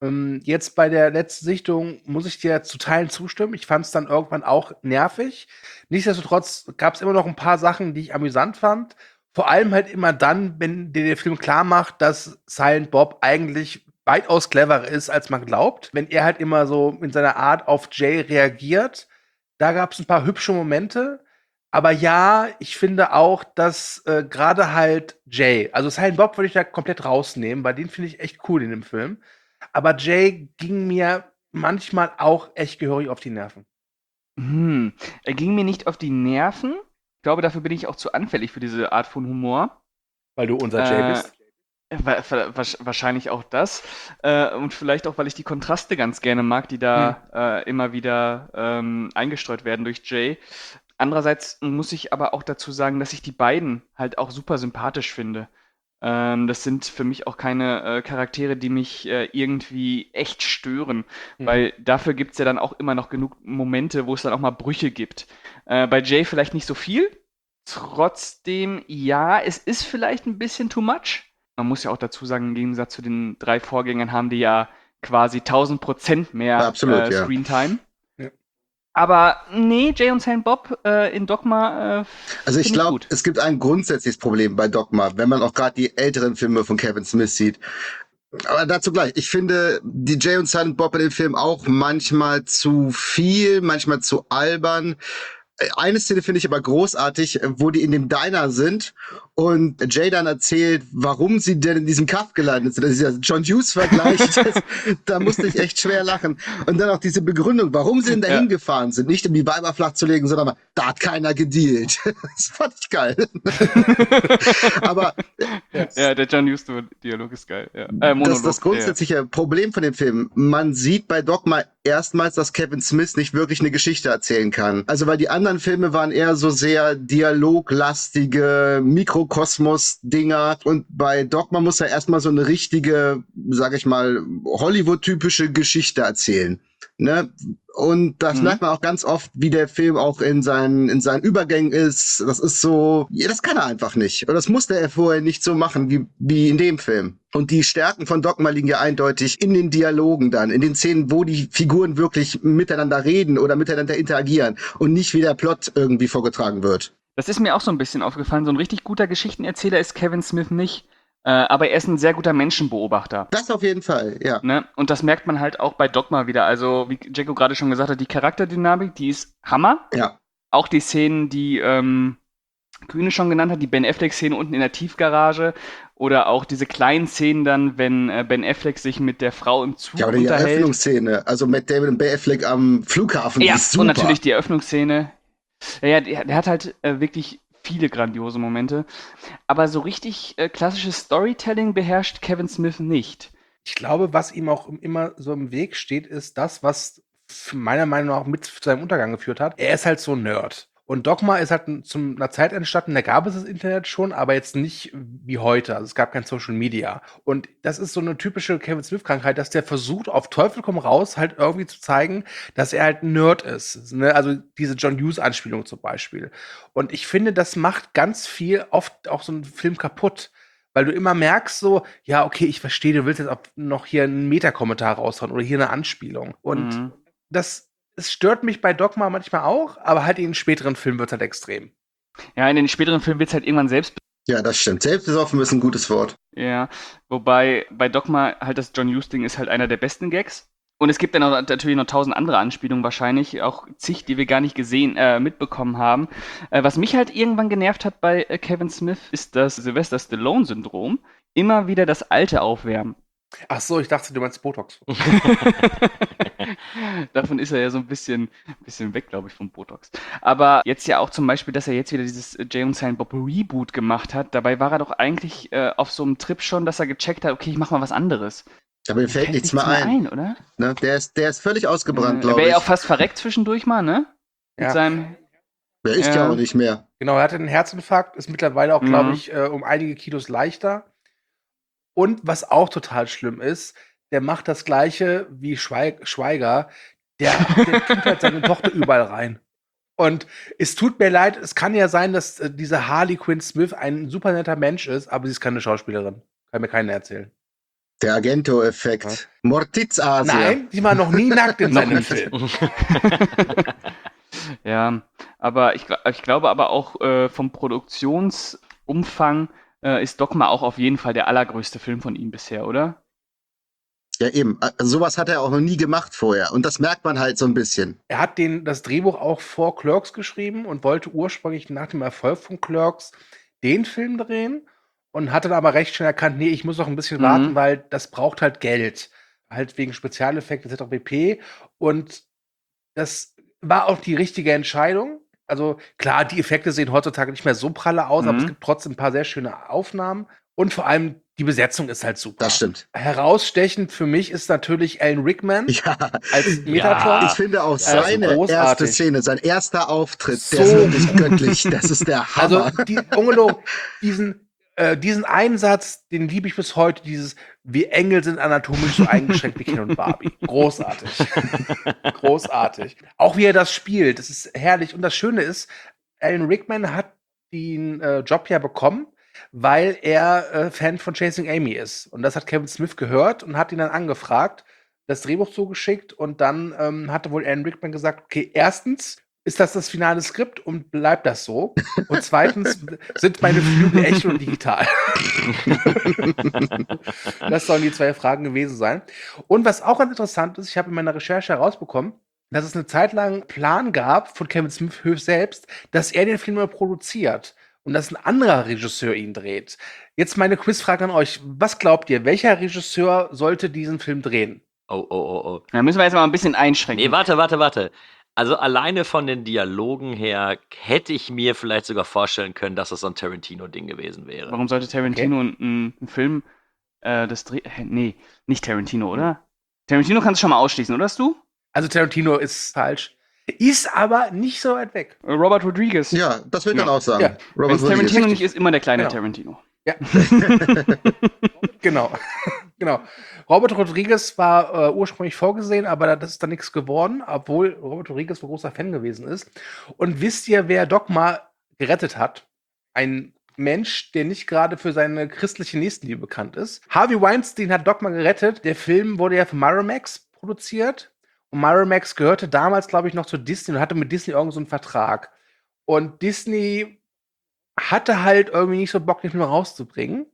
Ähm, jetzt bei der letzten Sichtung muss ich dir zu Teilen zustimmen. Ich fand es dann irgendwann auch nervig. Nichtsdestotrotz gab es immer noch ein paar Sachen, die ich amüsant fand. Vor allem halt immer dann, wenn dir der Film klar macht, dass Silent Bob eigentlich weitaus cleverer ist, als man glaubt. Wenn er halt immer so in seiner Art auf Jay reagiert, da gab es ein paar hübsche Momente. Aber ja, ich finde auch, dass äh, gerade halt Jay, also Silent Bob würde ich da komplett rausnehmen, weil den finde ich echt cool in dem Film. Aber Jay ging mir manchmal auch echt gehörig auf die Nerven. Hm, er ging mir nicht auf die Nerven. Ich glaube, dafür bin ich auch zu anfällig für diese Art von Humor. Weil du unser Jay Äh, bist. wa- wa- wasch- wahrscheinlich auch das. Äh, und vielleicht auch, weil ich die Kontraste ganz gerne mag, die da äh, immer wieder ähm, eingestreut werden durch Jay. Andererseits muss ich aber auch dazu sagen, dass ich die beiden halt auch super sympathisch finde. Ähm, das sind für mich auch keine äh, Charaktere, die mich äh, irgendwie echt stören, Mhm. weil dafür gibt es ja dann auch immer noch genug Momente, wo es dann auch mal Brüche gibt. Äh, bei Jay vielleicht nicht so viel. Trotzdem, ja, es ist vielleicht ein bisschen too much. Man muss ja auch dazu sagen, im Gegensatz zu den drei Vorgängern haben die ja quasi tausend Prozent mehr Absolut, äh, ja. Screentime. Ja. Aber nee, Jay und Silent Bob äh, in Dogma äh, Also ich find glaube, gut. es gibt ein grundsätzliches Problem bei Dogma, wenn man auch gerade die älteren Filme von Kevin Smith sieht. Aber dazu gleich. Ich finde die Jay und Silent Bob in dem Film auch manchmal zu viel, manchmal zu albern. Äh, Eine Szene finde ich aber großartig, äh, wo die in dem Diner sind und Jay dann erzählt, warum sie denn in diesem Kaff gelandet sind. Das ist ja John Hughes-Vergleich. Das- Da musste ich echt schwer lachen. Und dann auch diese Begründung, warum sie denn da Ja. hingefahren sind. Nicht um die Weiber flach zu legen, sondern da hat keiner gedealt. Das fand ich geil. Aber Ja, der John Huston-Dialog ist geil. Ja. Äh, das, Monolog, das grundsätzliche Problem von dem Film, man sieht bei Dogma erstmals, dass Kevin Smith nicht wirklich eine Geschichte erzählen kann. Also weil die anderen Filme waren eher so sehr dialoglastige Mikrokosmos-Dinger und bei Dogma muss er erstmal so eine richtige, sag ich mal, Hollywood-typische Geschichte erzählen. Ne? Und das Mhm. merkt man auch ganz oft, wie der Film auch in seinen, in seinen Übergängen ist. Das ist so, ja, das kann er einfach nicht. Und das musste er vorher nicht so machen, wie, wie in dem Film. Und die Stärken von Dogma liegen ja eindeutig in den Dialogen dann, in den Szenen, wo die Figuren wirklich miteinander reden oder miteinander interagieren und nicht wie der Plot irgendwie vorgetragen wird. Das ist mir auch so ein bisschen aufgefallen. So ein richtig guter Geschichtenerzähler ist Kevin Smith nicht. Äh, aber er ist ein sehr guter Menschenbeobachter. Das auf jeden Fall, ja. Ne? Und das merkt man halt auch bei Dogma wieder. Also, wie Jacko gerade schon gesagt hat, die Charakterdynamik, die ist Hammer. Ja. Auch die Szenen, die ähm, Kühne schon genannt hat, die Ben Affleck-Szene unten in der Tiefgarage. Oder auch diese kleinen Szenen dann, wenn äh, Ben Affleck sich mit der Frau im Zug Ja, oder die unterhält. Eröffnungsszene, also Matt Damon und Ben Affleck am Flughafen, die Ja, ist super. und natürlich die Eröffnungsszene. Ja, ja, der, der hat halt äh, wirklich viele grandiose Momente. Aber so richtig äh, klassisches Storytelling beherrscht Kevin Smith nicht. Ich glaube, was ihm auch immer so im Weg steht, ist das, was f- meiner Meinung nach mit zu seinem Untergang geführt hat. Er ist halt so ein Nerd. Und Dogma ist halt n- zu einer Zeit entstanden, da gab es das Internet schon, aber jetzt nicht wie heute. Also es gab kein Social Media. Und das ist so eine typische Kevin Smith-Krankheit, dass der versucht, auf Teufel komm raus, halt irgendwie zu zeigen, dass er halt ein Nerd ist. Ne? Also diese John Hughes-Anspielung zum Beispiel. Und ich finde, das macht ganz viel, oft auch so einen Film kaputt. Weil du immer merkst so, ja, okay, ich verstehe, du willst jetzt auch noch hier einen Meta-Kommentar raushauen oder hier eine Anspielung. Und Mhm. das, es stört mich bei Dogma manchmal auch, aber halt in den späteren Filmen wird es halt extrem. Ja, in den späteren Filmen wird es halt irgendwann selbst. Ja, das stimmt. Selbstbesoffen ist ein gutes Wort. Ja, wobei bei Dogma halt das John Hughes-Ding ist halt einer der besten Gags. Und es gibt dann auch natürlich noch tausend andere Anspielungen wahrscheinlich, auch zig, die wir gar nicht gesehen, äh, mitbekommen haben. Äh, was mich halt irgendwann genervt hat bei äh, Kevin Smith, ist das Sylvester Stallone-Syndrom. Immer wieder das Alte aufwärmen. Ach so, ich dachte, du meinst Botox. Davon ist er ja so ein bisschen, bisschen weg, glaube ich, vom Botox. Aber jetzt ja auch zum Beispiel, dass er jetzt wieder dieses äh, Jay und Silent Bob Reboot gemacht hat. Dabei war er doch eigentlich äh, auf so einem Trip schon, dass er gecheckt hat, okay, ich mach mal was anderes. Aber mir fällt nichts mehr ein. oder? Ne? Der, ist, der ist völlig ausgebrannt, Äh, glaube Wäre ich. ja auch fast verreckt zwischendurch mal, ne? Mit Ja. seinem. Der ist ja. Ja. auch nicht mehr. Genau, er hatte einen Herzinfarkt, ist mittlerweile auch, glaube Mhm. ich, äh, um einige Kilos leichter. Und was auch total schlimm ist, der macht das Gleiche wie Schweig Schweiger. Der, der tut halt seine Tochter überall rein. Und es tut mir leid, es kann ja sein, dass äh, diese Harley Quinn Smith ein super netter Mensch ist, aber sie ist keine Schauspielerin. Kann mir keiner erzählen. Der Argento-Effekt. Ja. Mortiz-Asia. Nein, die war noch nie nackt in seinem Film. Ja, aber ich, gl- ich glaube aber auch äh, vom Produktionsumfang äh, ist Dogma auch auf jeden Fall der allergrößte Film von ihm bisher, oder? Ja, eben. Also sowas hat er auch noch nie gemacht vorher. Und das merkt man halt so ein bisschen. Er hat den, das Drehbuch auch vor Clerks geschrieben und wollte ursprünglich nach dem Erfolg von Clerks den Film drehen und hat dann aber recht schnell erkannt, nee, ich muss noch ein bisschen Mhm. warten, weil das braucht halt Geld. Halt wegen Spezialeffekten et cetera pp. Und das war auch die richtige Entscheidung. Also klar, die Effekte sehen heutzutage nicht mehr so pralle aus, aber Mhm. es gibt trotzdem ein paar sehr schöne Aufnahmen. Und vor allem die Besetzung ist halt super. Das stimmt. Herausstechend für mich ist natürlich Alan Rickman Ja, als Metatron. ich finde auch Ja, seine großartig. erste Szene, sein erster Auftritt, So der ist wirklich göttlich. Das ist der Also, Hammer. die, ungelogen, diesen, äh, diesen Einsatz, den liebe ich bis heute, dieses, wir Engel sind anatomisch so eingeschränkt wie Ken und Barbie. Großartig. Großartig. Auch wie er das spielt, das ist herrlich. Und das Schöne ist, Alan Rickman hat den äh, Job ja bekommen, weil er äh, Fan von Chasing Amy ist. Und das hat Kevin Smith gehört und hat ihn dann angefragt, das Drehbuch zugeschickt und dann ähm, hatte wohl Alan Rickman gesagt, okay, erstens ist das das finale Skript und bleibt das so. Und zweitens sind meine Flügel echt und digital. Das sollen die zwei Fragen gewesen sein. Und was auch ganz interessant ist, ich habe in meiner Recherche herausbekommen, dass es eine Zeit lang einen Plan gab von Kevin Smith Höf selbst, dass er den Film mal produziert und dass ein anderer Regisseur ihn dreht. Jetzt meine Quizfrage an euch. Was glaubt ihr, welcher Regisseur sollte diesen Film drehen? Oh, oh, oh, oh. Da müssen wir jetzt mal ein bisschen einschränken. Nee, warte, warte, warte. Also alleine von den Dialogen her hätte ich mir vielleicht sogar vorstellen können, dass das so ein Tarantino-Ding gewesen wäre. Warum sollte Tarantino einen einen Film äh, das Dreh. Hä, Nee, nicht Tarantino, oder? Tarantino kannst du schon mal ausschließen, oder hast du? Also Tarantino ist falsch. Ist aber nicht so weit weg. Äh, Robert Rodriguez. Ja, das will ich Ja. dann auch sagen. Ja. Wenn Robert es Rodriguez. Tarantino nicht ist, immer der kleine Genau. Tarantino. Ja. Genau. Genau. Robert Rodriguez war äh, ursprünglich vorgesehen, aber das ist dann nichts geworden, obwohl Robert Rodriguez ein großer Fan gewesen ist. Und wisst ihr, wer Dogma gerettet hat? Ein Mensch, der nicht gerade für seine christliche Nächstenliebe bekannt ist. Harvey Weinstein hat Dogma gerettet. Der Film wurde ja von Miramax produziert. Und Miramax gehörte damals, glaube ich, noch zu Disney und hatte mit Disney irgend so einen Vertrag. Und Disney hatte halt irgendwie nicht so Bock, den Film rauszubringen.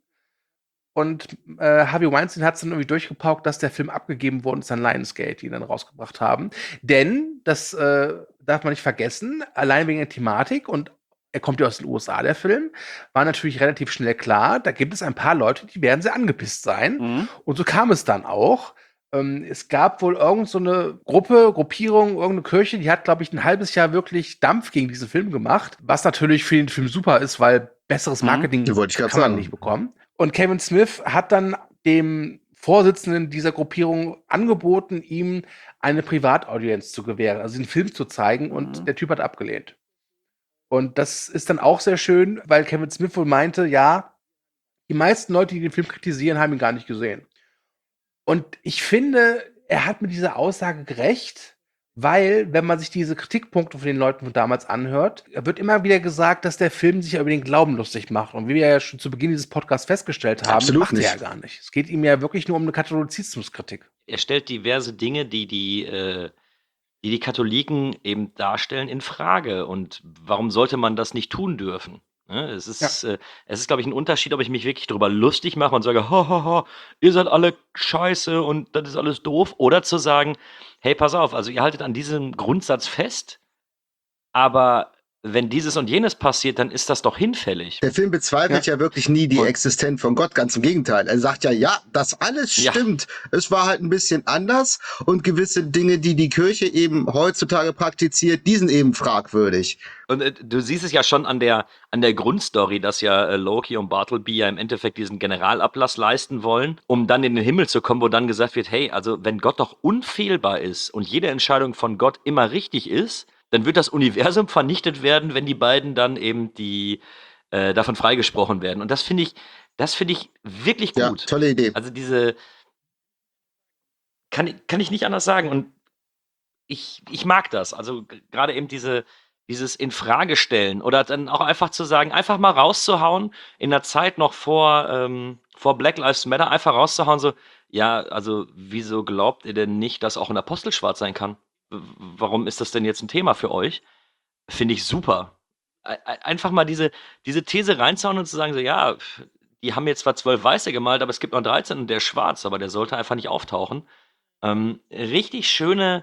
Und äh, Harvey Weinstein hat es dann irgendwie durchgepaukt, dass der Film abgegeben worden ist an Lionsgate, die ihn dann rausgebracht haben. Denn, das äh, darf man nicht vergessen, allein wegen der Thematik, und er kommt ja aus den U S A, der Film, war natürlich relativ schnell klar, da gibt es ein paar Leute, die werden sehr angepisst sein. Mhm. Und so kam es dann auch. Ähm, es gab wohl irgend so eine Gruppe, Gruppierung, irgendeine Kirche, die hat, glaube ich, ein halbes Jahr wirklich Dampf gegen diesen Film gemacht, was natürlich für den Film super ist, weil besseres Mhm. Marketing Ja, wollte ich kann grad man sagen. nicht bekommen. Und Kevin Smith hat dann dem Vorsitzenden dieser Gruppierung angeboten, ihm eine Privataudienz zu gewähren, also den Film zu zeigen, und Mhm. der Typ hat abgelehnt. Und das ist dann auch sehr schön, weil Kevin Smith wohl meinte, ja, die meisten Leute, die den Film kritisieren, haben ihn gar nicht gesehen. Und ich finde, er hat mit dieser Aussage gerecht, weil, wenn man sich diese Kritikpunkte von den Leuten von damals anhört, wird immer wieder gesagt, dass der Film sich über den Glauben lustig macht. Und wie wir ja schon zu Beginn dieses Podcasts festgestellt haben, Absolut macht er ja nicht. gar nicht. Es geht ihm ja wirklich nur um eine Katholizismuskritik. Er stellt diverse Dinge, die die, äh, die die Katholiken eben darstellen, in Frage. Und warum sollte man das nicht tun dürfen? Ne? Es ist, äh, es ist, glaube ich, ein Unterschied, ob ich mich wirklich darüber lustig mache und sage, ha, ha, ha, ihr seid alle scheiße und das ist alles doof. Oder zu sagen, hey, pass auf, also ihr haltet an diesem Grundsatz fest, aber wenn dieses und jenes passiert, dann ist das doch hinfällig. Der Film bezweifelt ja, wirklich nie die Und- Existenz von Gott, ganz im Gegenteil. Er sagt ja, ja, das alles Ja. stimmt. Es war halt ein bisschen anders und gewisse Dinge, die die Kirche eben heutzutage praktiziert, die sind eben fragwürdig. Und äh, du siehst es ja schon an der, an der Grundstory, dass ja äh, Loki und Bartleby ja im Endeffekt diesen Generalablass leisten wollen, um dann in den Himmel zu kommen, wo dann gesagt wird, hey, also wenn Gott doch unfehlbar ist und jede Entscheidung von Gott immer richtig ist, dann wird das Universum vernichtet werden, wenn die beiden dann eben die äh, davon freigesprochen werden. Und das finde ich, das finde ich wirklich Ja, gut. tolle Idee. Also diese kann, ich- kann ich nicht anders sagen. Und ich, ich mag das. Also g- gerade eben diese, dieses Infragestellen oder dann auch einfach zu sagen, einfach mal rauszuhauen in der Zeit noch vor, ähm, vor Black Lives Matter einfach rauszuhauen, so, ja, also wieso glaubt ihr denn nicht, dass auch ein Apostel schwarz sein kann? W- Warum ist das denn jetzt ein Thema für euch? Finde ich super. E- e- Einfach mal diese, diese These reinzuhauen und zu sagen, so, ja, pf, die haben jetzt zwar zwölf Weiße gemalt, aber es gibt noch dreizehn und der ist schwarz, aber der sollte einfach nicht auftauchen. Ähm, richtig schöne,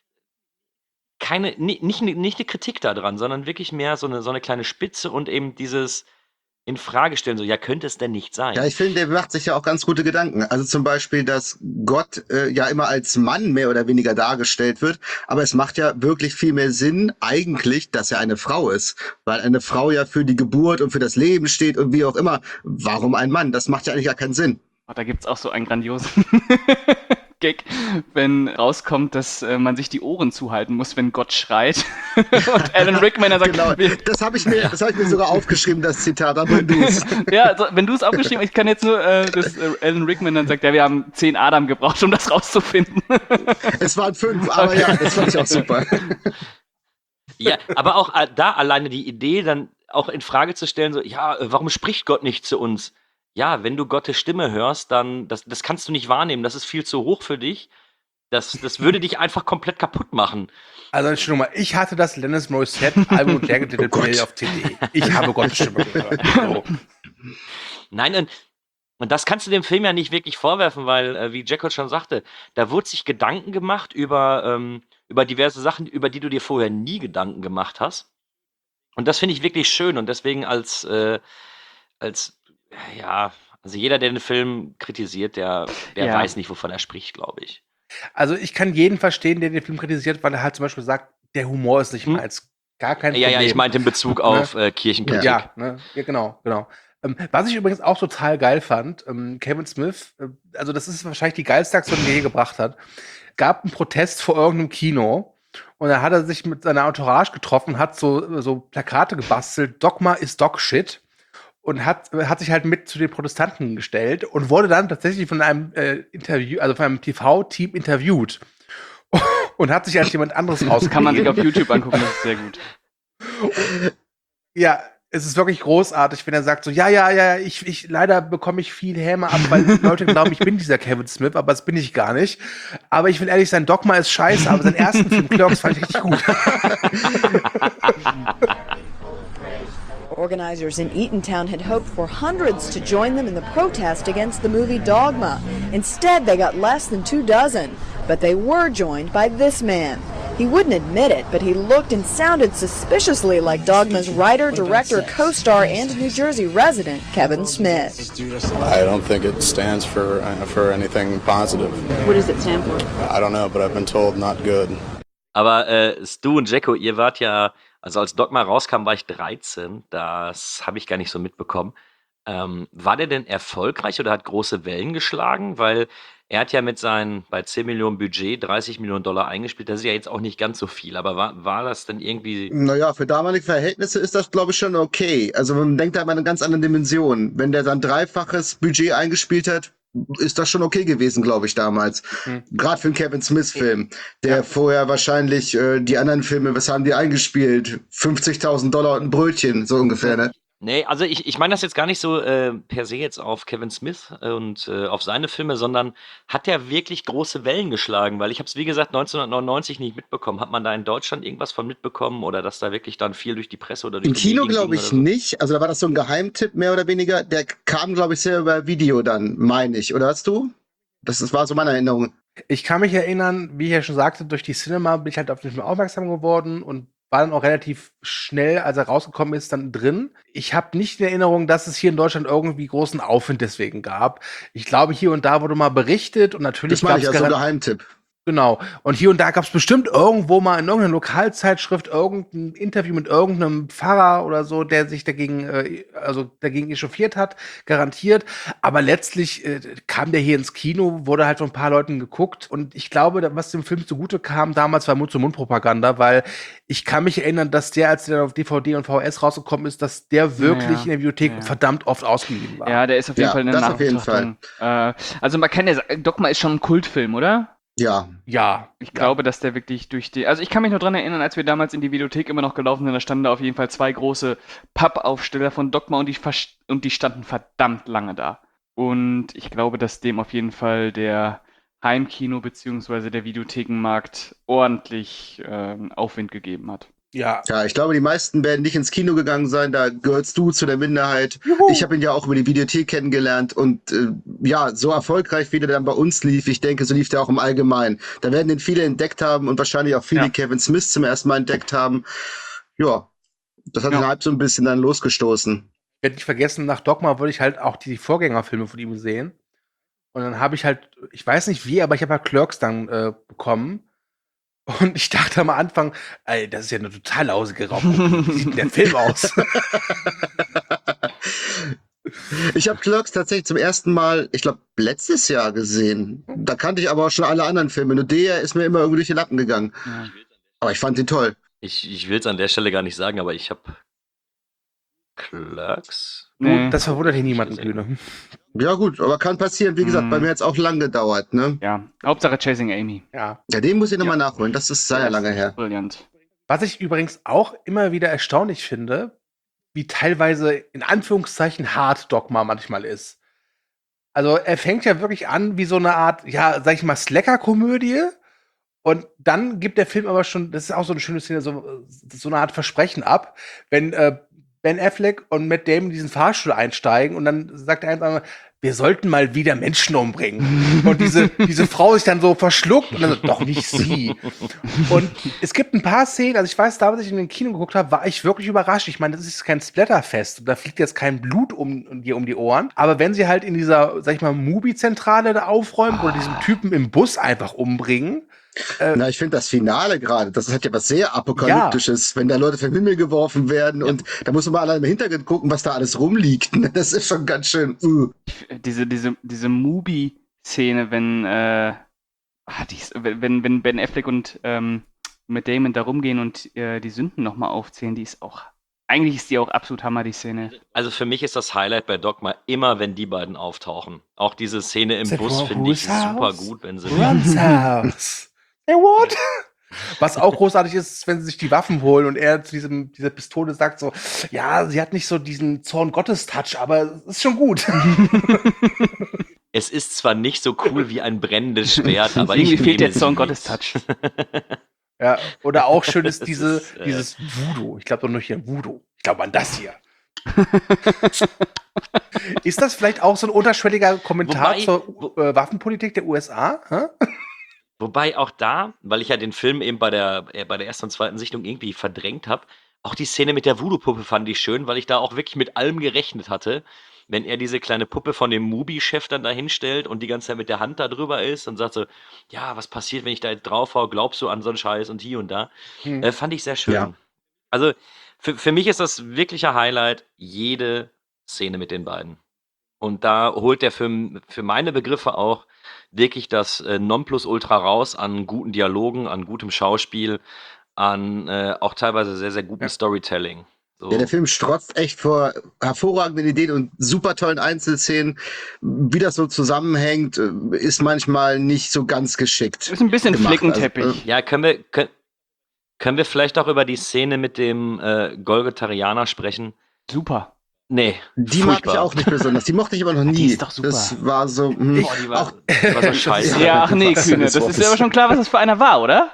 keine, ni- nicht, nicht, nicht eine Kritik daran, sondern wirklich mehr so eine, so eine kleine Spitze und eben dieses in Frage stellen, so, ja, könnte es denn nicht sein? Ja, ich finde, der macht sich ja auch ganz gute Gedanken. Also zum Beispiel, dass Gott äh, ja immer als Mann mehr oder weniger dargestellt wird. Aber es macht ja wirklich viel mehr Sinn eigentlich, dass er eine Frau ist. Weil eine Frau ja für die Geburt und für das Leben steht und wie auch immer. Warum ein Mann? Das macht ja eigentlich gar keinen Sinn. Oh, da gibt's auch so einen grandiosen Gag, wenn rauskommt, dass äh, man sich die Ohren zuhalten muss, wenn Gott schreit. Und Alan Rickman, er sagt, Genau, wir- das habe ich mir, das habe ich mir sogar aufgeschrieben, das Zitat, aber du es. ja, also, wenn du es aufgeschrieben hast, ich kann jetzt nur, äh, dass äh, Alan Rickman dann sagt, ja, wir haben zehn Adam gebraucht, um das rauszufinden. Es waren fünf, aber ja, das fand ich auch super. Ja, aber auch äh, da alleine die Idee dann auch in Frage zu stellen, so, ja, äh, warum spricht Gott nicht zu uns? Ja, wenn du Gottes Stimme hörst, dann, das, das kannst du nicht wahrnehmen, das ist viel zu hoch für dich. Das, das würde dich einfach komplett kaputt machen. Also Entschuldigung mal, ich hatte das Lennis Morissette-Album und Jagged Little Pill auf C D. Ich habe Gottes Stimme gehört. So. Nein, und, und das kannst du dem Film ja nicht wirklich vorwerfen, weil, äh, wie Jackal schon sagte, da wurde sich Gedanken gemacht über, ähm, über diverse Sachen, über die du dir vorher nie Gedanken gemacht hast. Und das finde ich wirklich schön und deswegen als, äh, als, ja, also jeder, der den Film kritisiert, der, der Ja. weiß nicht, wovon er spricht, glaube ich. Also ich kann jeden verstehen, der den Film kritisiert, weil er halt zum Beispiel sagt, der Humor ist nicht Hm. meins. Gar kein Ja, Problem. ja, ich meinte in Bezug Ne? auf äh, Kirchenkritik. Ja, ne? Ja, genau, genau. Ähm, was ich übrigens auch total geil fand, ähm, Kevin Smith, äh, also das ist wahrscheinlich die geilste Aktion, die er je gebracht hat, gab einen Protest vor irgendeinem Kino und da hat er sich mit seiner Entourage getroffen, hat so, so Plakate gebastelt, Dogma ist Dog-Shit und hat, hat sich halt mit zu den Protestanten gestellt und wurde dann tatsächlich von einem äh, Interview, also von einem T V-Team interviewt und hat sich als jemand anderes Das kann man sich auf ausgegeben. YouTube angucken, das ist sehr gut. Ja, es ist wirklich großartig, wenn er sagt so, ja, ja, ja, ich, ich leider bekomme ich viel Häme ab, weil Leute glauben, ich bin dieser Kevin Smith, aber das bin ich gar nicht. Aber ich will ehrlich sein, Dogma ist scheiße, aber seinen ersten Film Clerks fand ich richtig gut. Organizers in Eatontown had hoped for hundreds to join them in the protest against the movie Dogma. Instead, they got less than two dozen. But they were joined by this man. He wouldn't admit it, but he looked and sounded suspiciously like Dogma's writer, director, co-star, and New Jersey resident, Kevin Smith. I don't think it stands for uh, for anything positive. What does it stand for? I don't know, but I've been told not good. Aber äh, Stu und Jacko, ihr wart ja, also als Dogma rauskam, war ich dreizehn. Das habe ich gar nicht so mitbekommen. Ähm, war der denn erfolgreich oder hat große Wellen geschlagen? Weil er hat ja mit seinen, bei zehn Millionen Budget, dreißig Millionen Dollar eingespielt. Das ist ja jetzt auch nicht ganz so viel. Aber war, war das denn irgendwie... Naja, für damalige Verhältnisse ist das, glaube ich, schon okay. Also man denkt da an eine ganz andere Dimension. Wenn der sein dreifaches Budget eingespielt hat, ist das schon okay gewesen, glaube ich, damals. Mhm. Gerade für einen Kevin Smith-Film, der vorher wahrscheinlich äh, die anderen Filme, was haben die eingespielt? fünfzigtausend Dollar und ein Brötchen, so ungefähr, ne? Nee, also ich, ich meine das jetzt gar nicht so äh, per se jetzt auf Kevin Smith und äh, auf seine Filme, sondern hat er wirklich große Wellen geschlagen? Weil ich habe es, wie gesagt, neunzehnhundertneunundneunzig nicht mitbekommen. Hat man da in Deutschland irgendwas von mitbekommen oder dass da wirklich dann viel durch die Presse oder durch Im die Kino Medien glaube ging ich oder so? nicht. Also da war das so ein Geheimtipp, mehr oder weniger. Der kam, glaube ich, sehr über Video dann, meine ich. Oder hast du? Das, das war so meine Erinnerung. Ich kann mich erinnern, wie ich ja schon sagte, durch die Cinema bin ich halt auf den Film aufmerksam geworden und war dann auch relativ schnell, als er rausgekommen ist, dann drin. Ich habe nicht in Erinnerung, dass es hier in Deutschland irgendwie großen Aufwind deswegen gab. Ich glaube, hier und da wurde mal berichtet und natürlich Das meine gab ich, es also Geheimtipp. Genau. Und hier und da gab es bestimmt irgendwo mal in irgendeiner Lokalzeitschrift irgendein Interview mit irgendeinem Pfarrer oder so, der sich dagegen, äh, also dagegen echauffiert hat, garantiert. Aber letztlich äh, kam der hier ins Kino, wurde halt von ein paar Leuten geguckt. Und ich glaube, was dem Film zugute kam damals, war Mund-zu-Mund-Propaganda, weil ich kann mich erinnern, dass der, als der dann auf D V D und V H S rausgekommen ist, dass der wirklich Ja, ja. in der Bibliothek Ja. verdammt oft ausgeliehen war. Ja, der ist auf jeden Ja, Fall eine das auf jeden Nachbetrachtung. Äh, also man kann ja sagen, Dogma ist schon ein Kultfilm, oder? Ja. Ja. Ich glaube, dass der wirklich durch die. Also ich kann mich noch dran erinnern, als wir damals in die Videothek immer noch gelaufen sind, da standen da auf jeden Fall zwei große Pappaufsteller von Dogma und die, vers- und die standen verdammt lange da. Und ich glaube, dass dem auf jeden Fall der Heimkino bzw. der Videothekenmarkt ordentlich ähm, Aufwind gegeben hat. Ja. Ja, ich glaube, die meisten werden nicht ins Kino gegangen sein, da gehörst du zu der Minderheit. Juhu. Ich habe ihn ja auch über die Videothek kennengelernt und äh, ja, so erfolgreich, wie der dann bei uns lief, ich denke, so lief der auch im Allgemeinen. Da werden den viele entdeckt haben und wahrscheinlich auch viele Ja. Kevin Smith zum ersten Mal entdeckt haben. Ja, das hat Ja. den Hype so ein bisschen dann losgestoßen. Ich werde nicht vergessen, nach Dogma wollte ich halt auch die Vorgängerfilme von ihm sehen. Und dann habe ich halt, ich weiß nicht wie, aber ich habe halt Clerks dann äh, bekommen. Und ich dachte am Anfang, ey, das ist ja eine total lausige Raubkopie. Wie sieht denn der Film aus? Ich habe Clerks tatsächlich zum ersten Mal, ich glaube, letztes Jahr gesehen. Da kannte ich aber auch schon alle anderen Filme. Nur der ist mir immer irgendwie durch die Lappen gegangen. Ja. Aber ich fand ihn toll. Ich, ich will es an der Stelle gar nicht sagen, aber ich habe Clerks. Nee. Das verwundert hier niemanden, Kühne. Ja gut, aber kann passieren. Wie gesagt, Mhm. bei mir hat es auch lang gedauert. Ne? Ja, Hauptsache Chasing Amy. Ja. Ja, den muss ich nochmal nachholen. Das ist sehr lange her. Brillant. Was ich übrigens auch immer wieder erstaunlich finde, wie teilweise in Anführungszeichen hart Dogma manchmal ist. Also er fängt ja wirklich an wie so eine Art, ja, sag ich mal, Slacker-Komödie. Und dann gibt der Film aber schon, das ist auch so eine schöne Szene, so, so eine Art Versprechen ab, wenn äh, Ben Affleck und Matt Damon in diesen Fahrstuhl einsteigen und dann sagt er einfach, wir sollten mal wieder Menschen umbringen. Und diese, diese Frau sich dann so verschluckt und dann so, doch nicht sie. Und es gibt ein paar Szenen, also ich weiß, da, als ich in den Kino geguckt habe, war ich wirklich überrascht. Ich meine, das ist kein Splatterfest. Da fliegt jetzt kein Blut um, um dir um die Ohren. Aber wenn sie halt in dieser, sag ich mal, Mubi-Zentrale da aufräumen oder diesen Typen im Bus einfach umbringen, Äh, Na, ich finde das Finale gerade, das hat ja was sehr Apokalyptisches, wenn da Leute vom Himmel geworfen werden und da muss man mal allein im Hintergrund gucken, was da alles rumliegt. Das ist schon ganz schön. Uh. Diese, diese, diese Mubi-Szene, wenn, äh, ah, die ist, wenn, wenn Ben Affleck und ähm, Matt Damon da rumgehen und äh, die Sünden nochmal aufzählen, die ist auch, eigentlich ist die auch absolut Hammer, die Szene. Also für mich ist das Highlight bei Dogma immer, wenn die beiden auftauchen. Auch diese Szene im Say, Bus for finde ich whose super house? gut, wenn sie. Runs house. Hey, what? Was auch großartig ist, wenn sie sich die Waffen holen und er zu diesem, dieser Pistole sagt so, ja, sie hat nicht so diesen Zorn-Gottes-Touch, aber es ist schon gut. Es ist zwar nicht so cool wie ein brennendes Schwert, aber Irgendwie ich fehlt nehme der sie Zorn-Gottes-Touch. Ja, oder auch schön ist Das diese, ist, äh, dieses Voodoo. Ich glaube doch nicht an Voodoo. Ich glaube an das hier. Ist das vielleicht auch so ein unterschwelliger Kommentar Wobei- zur äh, Waffenpolitik der U S A? Hä? Wobei auch da, weil ich ja den Film eben bei der, äh, bei der ersten und zweiten Sichtung irgendwie verdrängt habe, auch die Szene mit der Voodoo-Puppe fand ich schön, weil ich da auch wirklich mit allem gerechnet hatte. Wenn er diese kleine Puppe von dem Mubi-Chef dann da hinstellt und die ganze Zeit mit der Hand da drüber ist und sagt so, ja, was passiert, wenn ich da jetzt drauf hau, glaubst du an so einen Scheiß und hier und da. Hm. Äh, fand ich sehr schön. Ja. Also für, für mich ist das wirkliche Highlight jede Szene mit den beiden. Und da holt der Film für meine Begriffe auch wirklich das äh, Nonplusultra raus an guten Dialogen, an gutem Schauspiel, an äh, auch teilweise sehr, sehr gutem Ja. Storytelling. So. Ja, der Film strotzt echt vor hervorragenden Ideen und super tollen Einzelszenen. Wie das so zusammenhängt, äh, ist manchmal nicht so ganz geschickt. Ist ein bisschen gemacht. Flickenteppich. Also, äh, Ja, können wir, können, können wir vielleicht auch über die Szene mit dem äh, Golgotarianer sprechen? Super. Nee. Die mag ich furchtbar. auch nicht besonders. Die mochte ich aber noch nie. Die ist doch super. Das war so. Hm, Boah, die war, auch, die war so scheiße. Ja, ach nee, Was Kühne, des das ist Wortes. ja aber schon klar, was das für einer war, oder?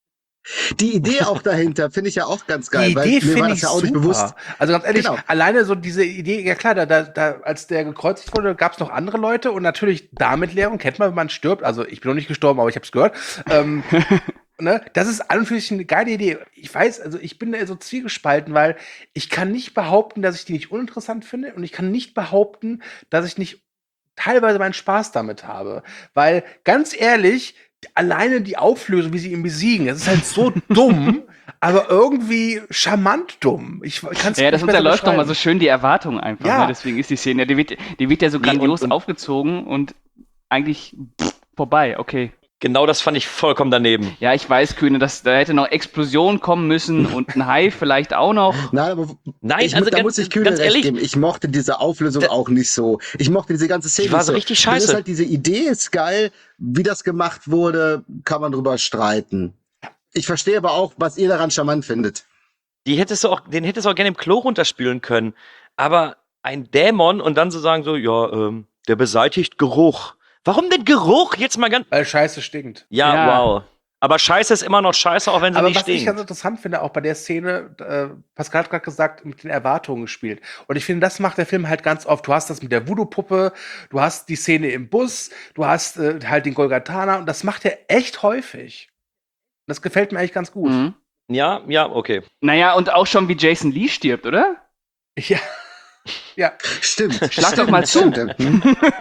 Die Idee auch dahinter finde ich ja auch ganz geil. Die weil Idee mir war finde das ich ja auch nicht super. bewusst. Also ganz ehrlich, Genau. alleine so diese Idee, ja klar, da, da, da als der gekreuzigt wurde, gab es noch andere Leute und natürlich Darmitleerung, kennt man, wenn man stirbt. Also ich bin noch nicht gestorben, aber ich habe es gehört. Ähm, ne? Das ist an und für sich eine geile Idee. Ich weiß, also ich bin da so zwiegespalten, weil ich kann nicht behaupten, dass ich die nicht uninteressant finde und ich kann nicht behaupten, dass ich nicht teilweise meinen Spaß damit habe. Weil, ganz ehrlich, alleine die Auflösung, wie sie ihn besiegen, das ist halt so dumm, aber irgendwie charmant dumm. Ich kann's Ja, das nicht besser unterläuft nochmal so beschreiben. schön die Erwartung einfach. Ja. Ne? Deswegen ist die Szene, die wird, die wird ja so Nee, grandios und- und- aufgezogen und eigentlich pff, vorbei, okay. Genau das fand ich vollkommen daneben. Ja, ich weiß, Kühne, dass da hätte noch Explosion kommen müssen und ein Hai vielleicht auch noch. Nein, aber Nein, ich, also da ganz- muss ich Kühne ganz recht ehrlich, geben. Ich mochte diese Auflösung Da- auch nicht so. Ich mochte diese ganze Szene Die war nicht so richtig scheiße. Das ist halt diese Idee ist geil. Wie das gemacht wurde, kann man drüber streiten. Ich verstehe aber auch, was ihr daran charmant findet. Die hättest du auch, den hättest du auch gerne im Klo runterspülen können. Aber ein Dämon und dann so sagen so, ja, ähm, Der beseitigt Geruch. Warum denn Geruch? Jetzt mal ganz. Weil Scheiße stinkt. Ja, Ja. wow. Aber Scheiße ist immer noch Scheiße, auch wenn sie Aber nicht was ich ganz stinkt. interessant finde, auch bei der Szene, äh, Pascal hat gerade gesagt, mit den Erwartungen gespielt. Und ich finde, das macht der Film halt ganz oft. Du hast das mit der Voodoo-Puppe, du hast die Szene im Bus, du hast äh, halt den Golgatana und das macht er echt häufig. Das gefällt mir eigentlich ganz gut. Mhm. Ja, ja, okay. Naja, und auch schon wie Jason Lee stirbt, oder? Ja. Ja. Stimmt. Schlag doch mal zu. Stimmt. Hm?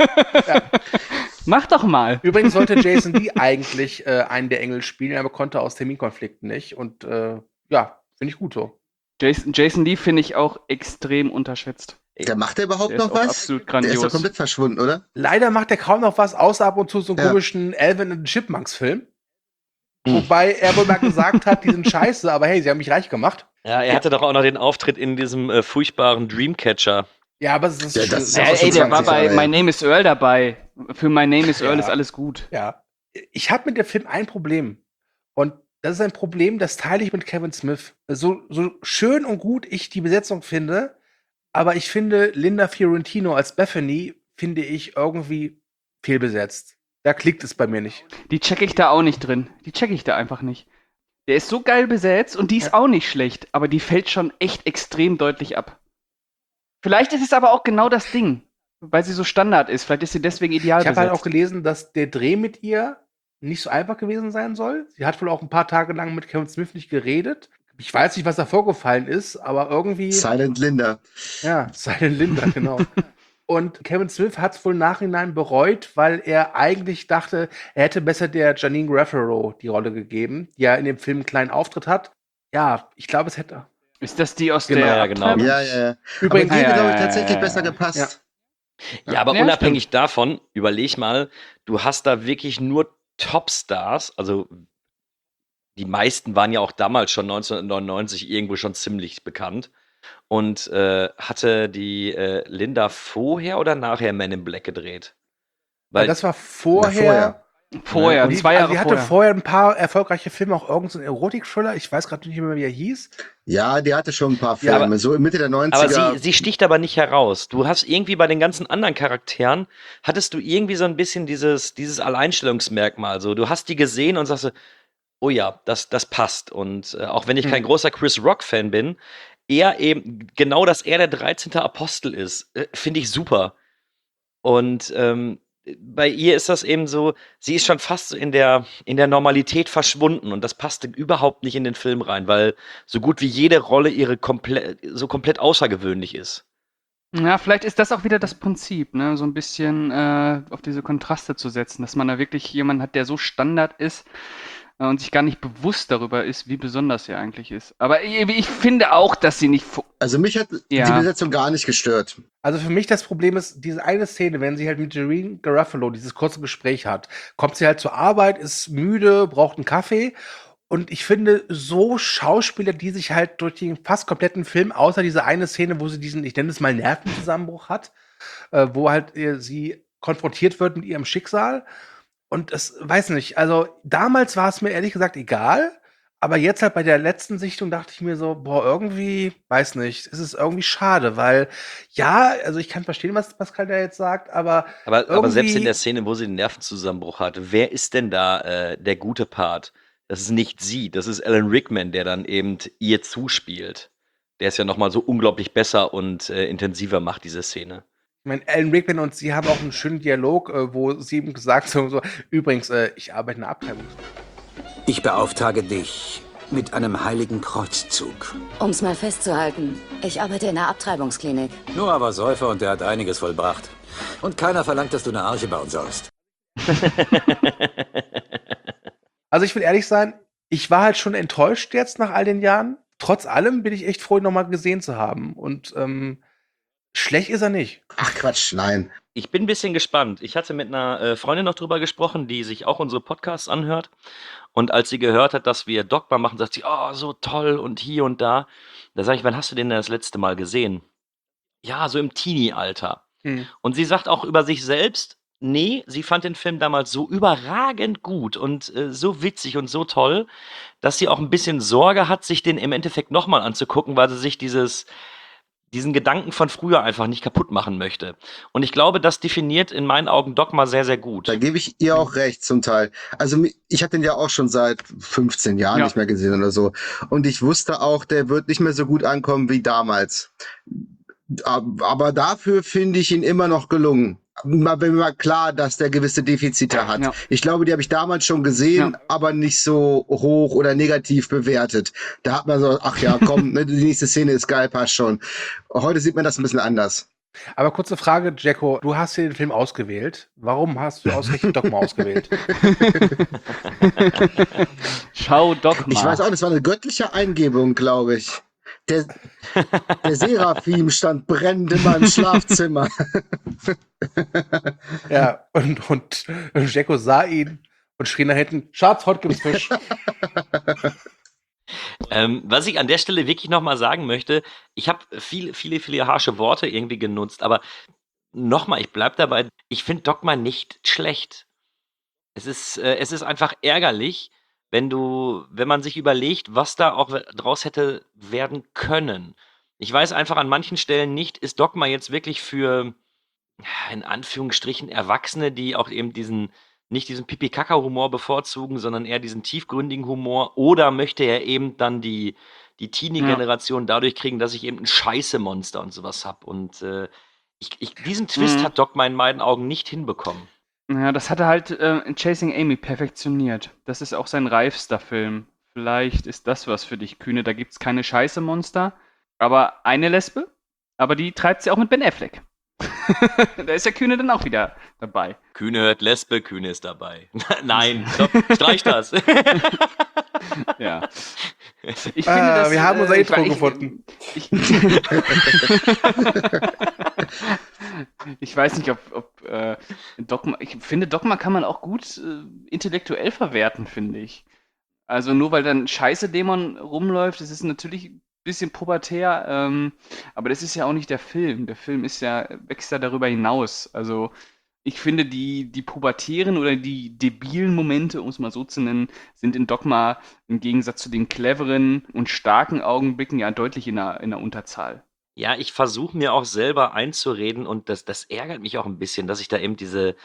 Mach doch mal. Übrigens sollte Jason Lee eigentlich äh, einen der Engel spielen, aber konnte aus Terminkonflikten nicht. Und äh, ja, finde ich gut so. Jason, Jason Lee finde ich auch extrem unterschätzt. Der macht der überhaupt Der ist noch auch was? absolut Der ist grandios. doch komplett verschwunden, oder? Leider macht er kaum noch was, außer ab und zu so einen Ja. komischen Alvin and the Chipmunks-Film. Wobei er wohl mal gesagt hat, die sind scheiße, aber hey, sie haben mich reich gemacht. Ja, er hatte doch auch noch den Auftritt in diesem äh, furchtbaren Dreamcatcher. Ja, aber es ist, Ja, das ist Äh, auch ey, schon der war zwanzig bei Jahre My her. Name is Earl dabei. Für My Name is Earl Ja. ist alles gut. ja. Ich habe mit dem Film ein Problem. Und das ist ein Problem, das teile ich mit Kevin Smith. So, so schön und gut ich die Besetzung finde, aber ich finde Linda Fiorentino als Bethany, finde ich irgendwie fehlbesetzt. Da klickt es bei mir nicht. Die checke ich da auch nicht drin. Die checke ich da einfach nicht. Der ist so geil besetzt und die ist auch nicht schlecht, aber die fällt schon echt extrem deutlich ab. Vielleicht ist es aber auch genau das Ding, weil sie so Standard ist. Vielleicht ist sie deswegen ideal Ich habe besetzt. halt auch gelesen, dass der Dreh mit ihr nicht so einfach gewesen sein soll. Sie hat wohl auch ein paar Tage lang mit Kevin Smith nicht geredet. Ich weiß nicht, was da vorgefallen ist, aber irgendwie. Silent Linda. Ja, Silent Linda, genau. Und Kevin Smith hat es wohl im Nachhinein bereut, weil er eigentlich dachte, er hätte besser der Janine Garofalo die Rolle gegeben, die ja in dem Film einen kleinen Auftritt hat. Ja, ich glaube, es hätte. Ist das die aus Genau, der ja, genau. Abtreibung? Ja, ja, ja. Übrigens- aber die hätte, Ja, glaube ja, ich, ja, tatsächlich ja, besser ja. gepasst. Ja, aber Ja, unabhängig davon, überleg mal, du hast da wirklich nur Topstars, also die meisten waren ja auch damals schon neunzehnhundertneunundneunzig irgendwo schon ziemlich bekannt. Und äh, hatte die äh, Linda vorher oder nachher Man in Black gedreht? Weil das war vorher. vorher. Vorher, Und die, zwei Jahre also die hatte vorher. vorher ein paar erfolgreiche Filme, auch irgendeinen so Erotik-Thriller. Ich weiß gerade nicht mehr, wie er hieß. Ja, die hatte schon ein paar Ja, Filme. aber- so Mitte der Aber neunziger. sie, sie sticht aber nicht heraus. Du hast irgendwie bei den ganzen anderen Charakteren, hattest du irgendwie so ein bisschen dieses, dieses Alleinstellungsmerkmal. So, du hast die gesehen und sagst so, oh ja, das, das passt. Und äh, auch wenn ich kein Hm. großer Chris Rock-Fan bin, er eben, genau, dass er der dreizehnte Apostel ist, äh, finde ich super. Und ähm, bei ihr ist das eben so, sie ist schon fast so in der, in der Normalität verschwunden und das passte überhaupt nicht in den Film rein, weil so gut wie jede Rolle ihre komplett, so komplett außergewöhnlich ist. Ja, vielleicht ist das auch wieder das Prinzip, ne? So ein bisschen äh, auf diese Kontraste zu setzen, dass man da wirklich jemanden hat, der so Standard ist äh, und sich gar nicht bewusst darüber ist, wie besonders er eigentlich ist. Aber ich, ich finde auch, dass sie nicht. fu- Also mich hat Ja. die Besetzung gar nicht gestört. Also für mich das Problem ist, diese eine Szene, wenn sie halt mit Janine Garofalo dieses kurze Gespräch hat, kommt sie halt zur Arbeit, ist müde, braucht einen Kaffee. Und ich finde, so Schauspieler, die sich halt durch den fast kompletten Film, außer diese eine Szene, wo sie diesen, ich nenne es mal Nervenzusammenbruch hat, äh, wo halt äh, sie konfrontiert wird mit ihrem Schicksal. Und es, weiß nicht, also damals war es mir ehrlich gesagt egal, aber jetzt halt bei der letzten Sichtung dachte ich mir so, boah, irgendwie, weiß nicht, es ist irgendwie schade, weil, ja, also ich kann verstehen, was Pascal da jetzt sagt, aber Aber, aber selbst in irgendwie- der Szene, wo sie den Nervenzusammenbruch hatte, wer ist denn da äh, der gute Part? Das ist nicht sie, das ist Alan Rickman, der dann eben ihr zuspielt. Der ist ja nochmal so unglaublich besser und äh, intensiver macht, diese Szene. Ich meine, Alan Rickman und sie haben auch einen schönen Dialog, äh, wo sie ihm gesagt haben, so, übrigens, äh, ich arbeite in der Abtreibung. Ich beauftrage dich mit einem heiligen Kreuzzug. Um's mal festzuhalten, ich arbeite in der Abtreibungsklinik. Noah war Säufer und der hat einiges vollbracht. Und keiner verlangt, dass du eine Arche bauen sollst. Also ich will ehrlich sein, ich war halt schon enttäuscht jetzt nach all den Jahren. Trotz allem bin ich echt froh, ihn nochmal gesehen zu haben. Und ähm, schlecht ist er nicht. Ach Quatsch, nein. Ich bin ein bisschen gespannt. Ich hatte mit einer äh, Freundin noch drüber gesprochen, die sich auch unsere Podcasts anhört. Und als sie gehört hat, dass wir Dogma machen, sagt sie, oh, so toll und hier und da. Da sage ich, wann hast du den denn das letzte Mal gesehen? Ja, so im Teenie-Alter. Hm. Und sie sagt auch über sich selbst, nee, sie fand den Film damals so überragend gut und äh, so witzig und so toll, dass sie auch ein bisschen Sorge hat, sich den im Endeffekt nochmal anzugucken, weil sie sich dieses, diesen Gedanken von früher einfach nicht kaputt machen möchte. Und ich glaube, das definiert in meinen Augen Dogma sehr, sehr gut. Da gebe ich ihr auch recht zum Teil. Also mi- ich habe den ja auch schon seit fünfzehn Jahren Ja. nicht mehr gesehen oder so. Und ich wusste auch, der wird nicht mehr so gut ankommen wie damals. Ab- Aber dafür finde ich ihn immer noch gelungen. Mal, wenn mal klar, dass der gewisse Defizite hat. Ja. Ich glaube, die habe ich damals schon gesehen, Ja. aber nicht so hoch oder negativ bewertet. Da hat man so, ach ja, komm, ne, die nächste Szene ist geil, passt schon. Heute sieht man das ein bisschen anders. Aber kurze Frage, Jacko, du hast hier den Film ausgewählt. Warum hast du ausgerechnet Dogma ausgewählt? Schau Dogma. Ich weiß auch, das war eine göttliche Eingebung, glaube ich. Der, der Seraphim stand brennend in meinem Schlafzimmer. Ja, und, und Jacko sah ihn und schrie nach hinten, Schatz, heute gibt's Fisch. Ähm, was ich an der Stelle wirklich nochmal sagen möchte, ich habe viele, viele, viele harsche Worte irgendwie genutzt, aber nochmal, ich bleib dabei, ich finde Dogma nicht schlecht. Es ist, äh, es ist einfach ärgerlich, wenn du, wenn man sich überlegt, was da auch we- draus hätte werden können. Ich weiß einfach an manchen Stellen nicht, ist Dogma jetzt wirklich für, ja, in Anführungsstrichen, Erwachsene, die auch eben diesen, nicht diesen Pipi-Kaka-Humor bevorzugen, sondern eher diesen tiefgründigen Humor, oder möchte er eben dann die, die Teenie-Generation dadurch kriegen, dass ich eben ein Scheiße-Monster und sowas habe. Und äh, ich, ich, diesen Twist Mhm. hat Dogma in meinen Augen nicht hinbekommen. Ja, das hat er halt äh, in Chasing Amy perfektioniert. Das ist auch sein reifster Film. Vielleicht ist das was für dich, Kühne. Da gibt's keine Scheiße-Monster, aber eine Lesbe. Aber die treibt sie auch mit Ben Affleck. Da ist der Kühne dann auch wieder dabei. Kühne hört Lesbe, Kühne ist dabei. Nein, stopp, streich das. Ja. Ich Ah, das, wir haben äh, unser ich Intro war- ich- gefunden. Ich, ich weiß nicht, ob, ob äh, Dogma. Ich finde, Dogma kann man auch gut äh, intellektuell verwerten, finde ich. Also nur weil dann Scheiße-Dämon rumläuft, das ist natürlich ein bisschen pubertär, ähm, aber das ist ja auch nicht der Film. Der Film ist ja, wächst ja darüber hinaus. Also ich finde, die, die pubertären oder die debilen Momente, um es mal so zu nennen, sind in Dogma im Gegensatz zu den cleveren und starken Augenblicken ja deutlich in der, in der Unterzahl. Ja, ich versuche mir auch selber einzureden, und das, das ärgert mich auch ein bisschen, dass ich da eben diese,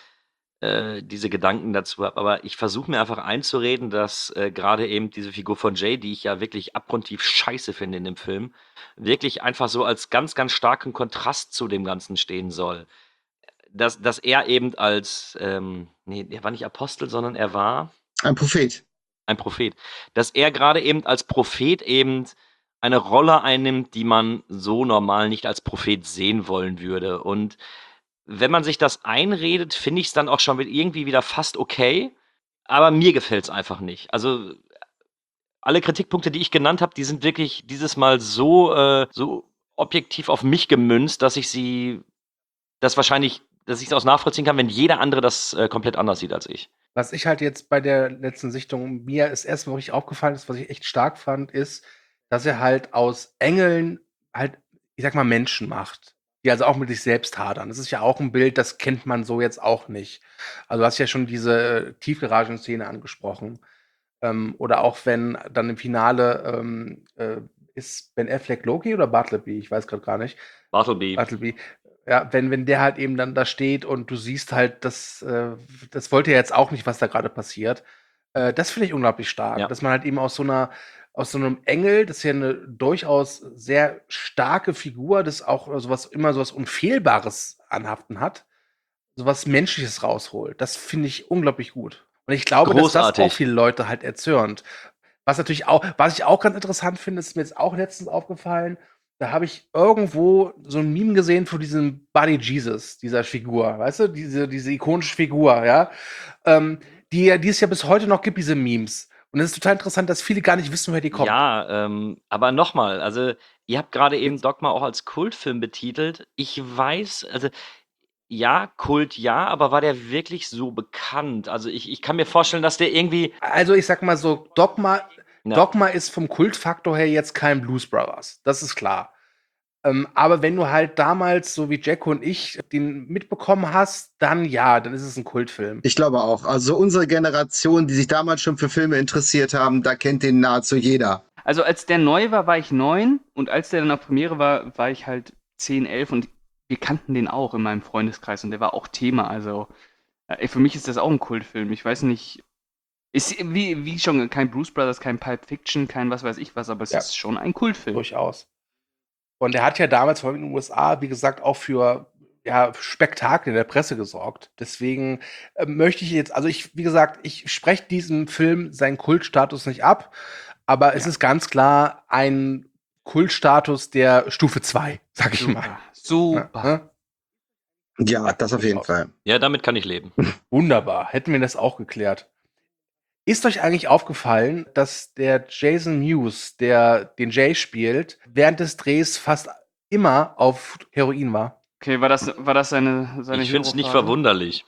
äh, diese Gedanken dazu habe. Aber ich versuche mir einfach einzureden, dass äh, gerade eben diese Figur von Jay, die ich ja wirklich abgrundtief scheiße finde in dem Film, wirklich einfach so als ganz, ganz starken Kontrast zu dem Ganzen stehen soll. Dass, dass er eben als, ähm, nee, er war nicht Apostel, sondern er war Ein Prophet. ein Prophet. Dass er gerade eben als Prophet eben eine Rolle einnimmt, die man so normal nicht als Prophet sehen wollen würde. Und wenn man sich das einredet, finde ich es dann auch schon wieder irgendwie wieder fast okay. Aber mir gefällt es einfach nicht. Also alle Kritikpunkte, die ich genannt habe, die sind wirklich dieses Mal so, äh, so objektiv auf mich gemünzt, dass ich sie, das wahrscheinlich, dass ich es auch nachvollziehen kann, wenn jeder andere das äh, komplett anders sieht als ich. Was ich halt jetzt bei der letzten Sichtung, mir ist erstmal wirklich aufgefallen ist, was ich echt stark fand, ist, dass er halt aus Engeln halt, ich sag mal, Menschen macht, die also auch mit sich selbst hadern. Das ist ja auch ein Bild, das kennt man so jetzt auch nicht. Also du hast ja schon diese äh, Tiefgaragen-Szene angesprochen. Ähm, oder auch wenn dann im Finale ähm, äh, ist Ben Affleck Loki oder Bartleby? Ich weiß gerade gar nicht. Bartleby. Bartleby. Ja, wenn, wenn der halt eben dann da steht und du siehst halt, das, äh, das wollte er jetzt auch nicht, was da gerade passiert. Äh, das finde ich unglaublich stark. Ja. Dass man halt eben aus so einer, aus so einem Engel, das ist ja eine durchaus sehr starke Figur, das auch sowas, immer sowas Unfehlbares anhaften hat, sowas Menschliches rausholt. Das finde ich unglaublich gut. Und ich glaube, dass das Großartig. auch viele Leute halt erzürnt. Was natürlich auch, was ich auch ganz interessant finde, ist mir jetzt auch letztens aufgefallen, da habe ich irgendwo so ein Meme gesehen von diesem Buddy Jesus, dieser Figur, weißt du, diese, diese ikonische Figur, ja, ähm, die, ja- die es ja bis heute noch gibt, diese Memes. Und es ist total interessant, dass viele gar nicht wissen, woher die kommen. Ja, ähm, aber nochmal, also ihr habt gerade eben Dogma auch als Kultfilm betitelt. Ich weiß, also ja, Kult ja, aber war der wirklich so bekannt? Also ich, ich kann mir vorstellen, dass der irgendwie. Also ich sag mal so, Dogma, Ja. Dogma ist vom Kultfaktor her jetzt kein Blues Brothers. Das ist klar. Ähm, aber wenn du halt damals, so wie Jacko und ich, den mitbekommen hast, dann ja, dann ist es ein Kultfilm. Ich glaube auch. Also unsere Generation, die sich damals schon für Filme interessiert haben, da kennt den nahezu jeder. Also als der neu war, war ich neun und als der dann auf Premiere war, war ich halt zehn, elf und wir kannten den auch in meinem Freundeskreis und der war auch Thema. Also äh, für mich ist das auch ein Kultfilm. Ich weiß nicht, ist wie, wie schon kein Blues Brothers, kein Pulp Fiction, kein was weiß ich was, aber es Ja. ist schon ein Kultfilm. Durchaus. Und er hat ja damals vor allem in den U S A, wie gesagt, auch für ja, Spektakel in der Presse gesorgt. Deswegen äh, möchte ich jetzt, also ich, wie gesagt, ich spreche diesem Film seinen Kultstatus nicht ab, aber es ist ganz klar ein Kultstatus der Stufe zwei, sag ich mal. Super. Ja, ne? Ja, das auf jeden Fall. Ja, damit kann ich leben. Wunderbar, hätten wir das auch geklärt. Ist euch eigentlich aufgefallen, dass der Jason Mewes, der den Jay spielt, während des Drehs fast immer auf Heroin war? Okay, war das, war das seine, seine Ich finde es nicht Hero-Phase? verwunderlich.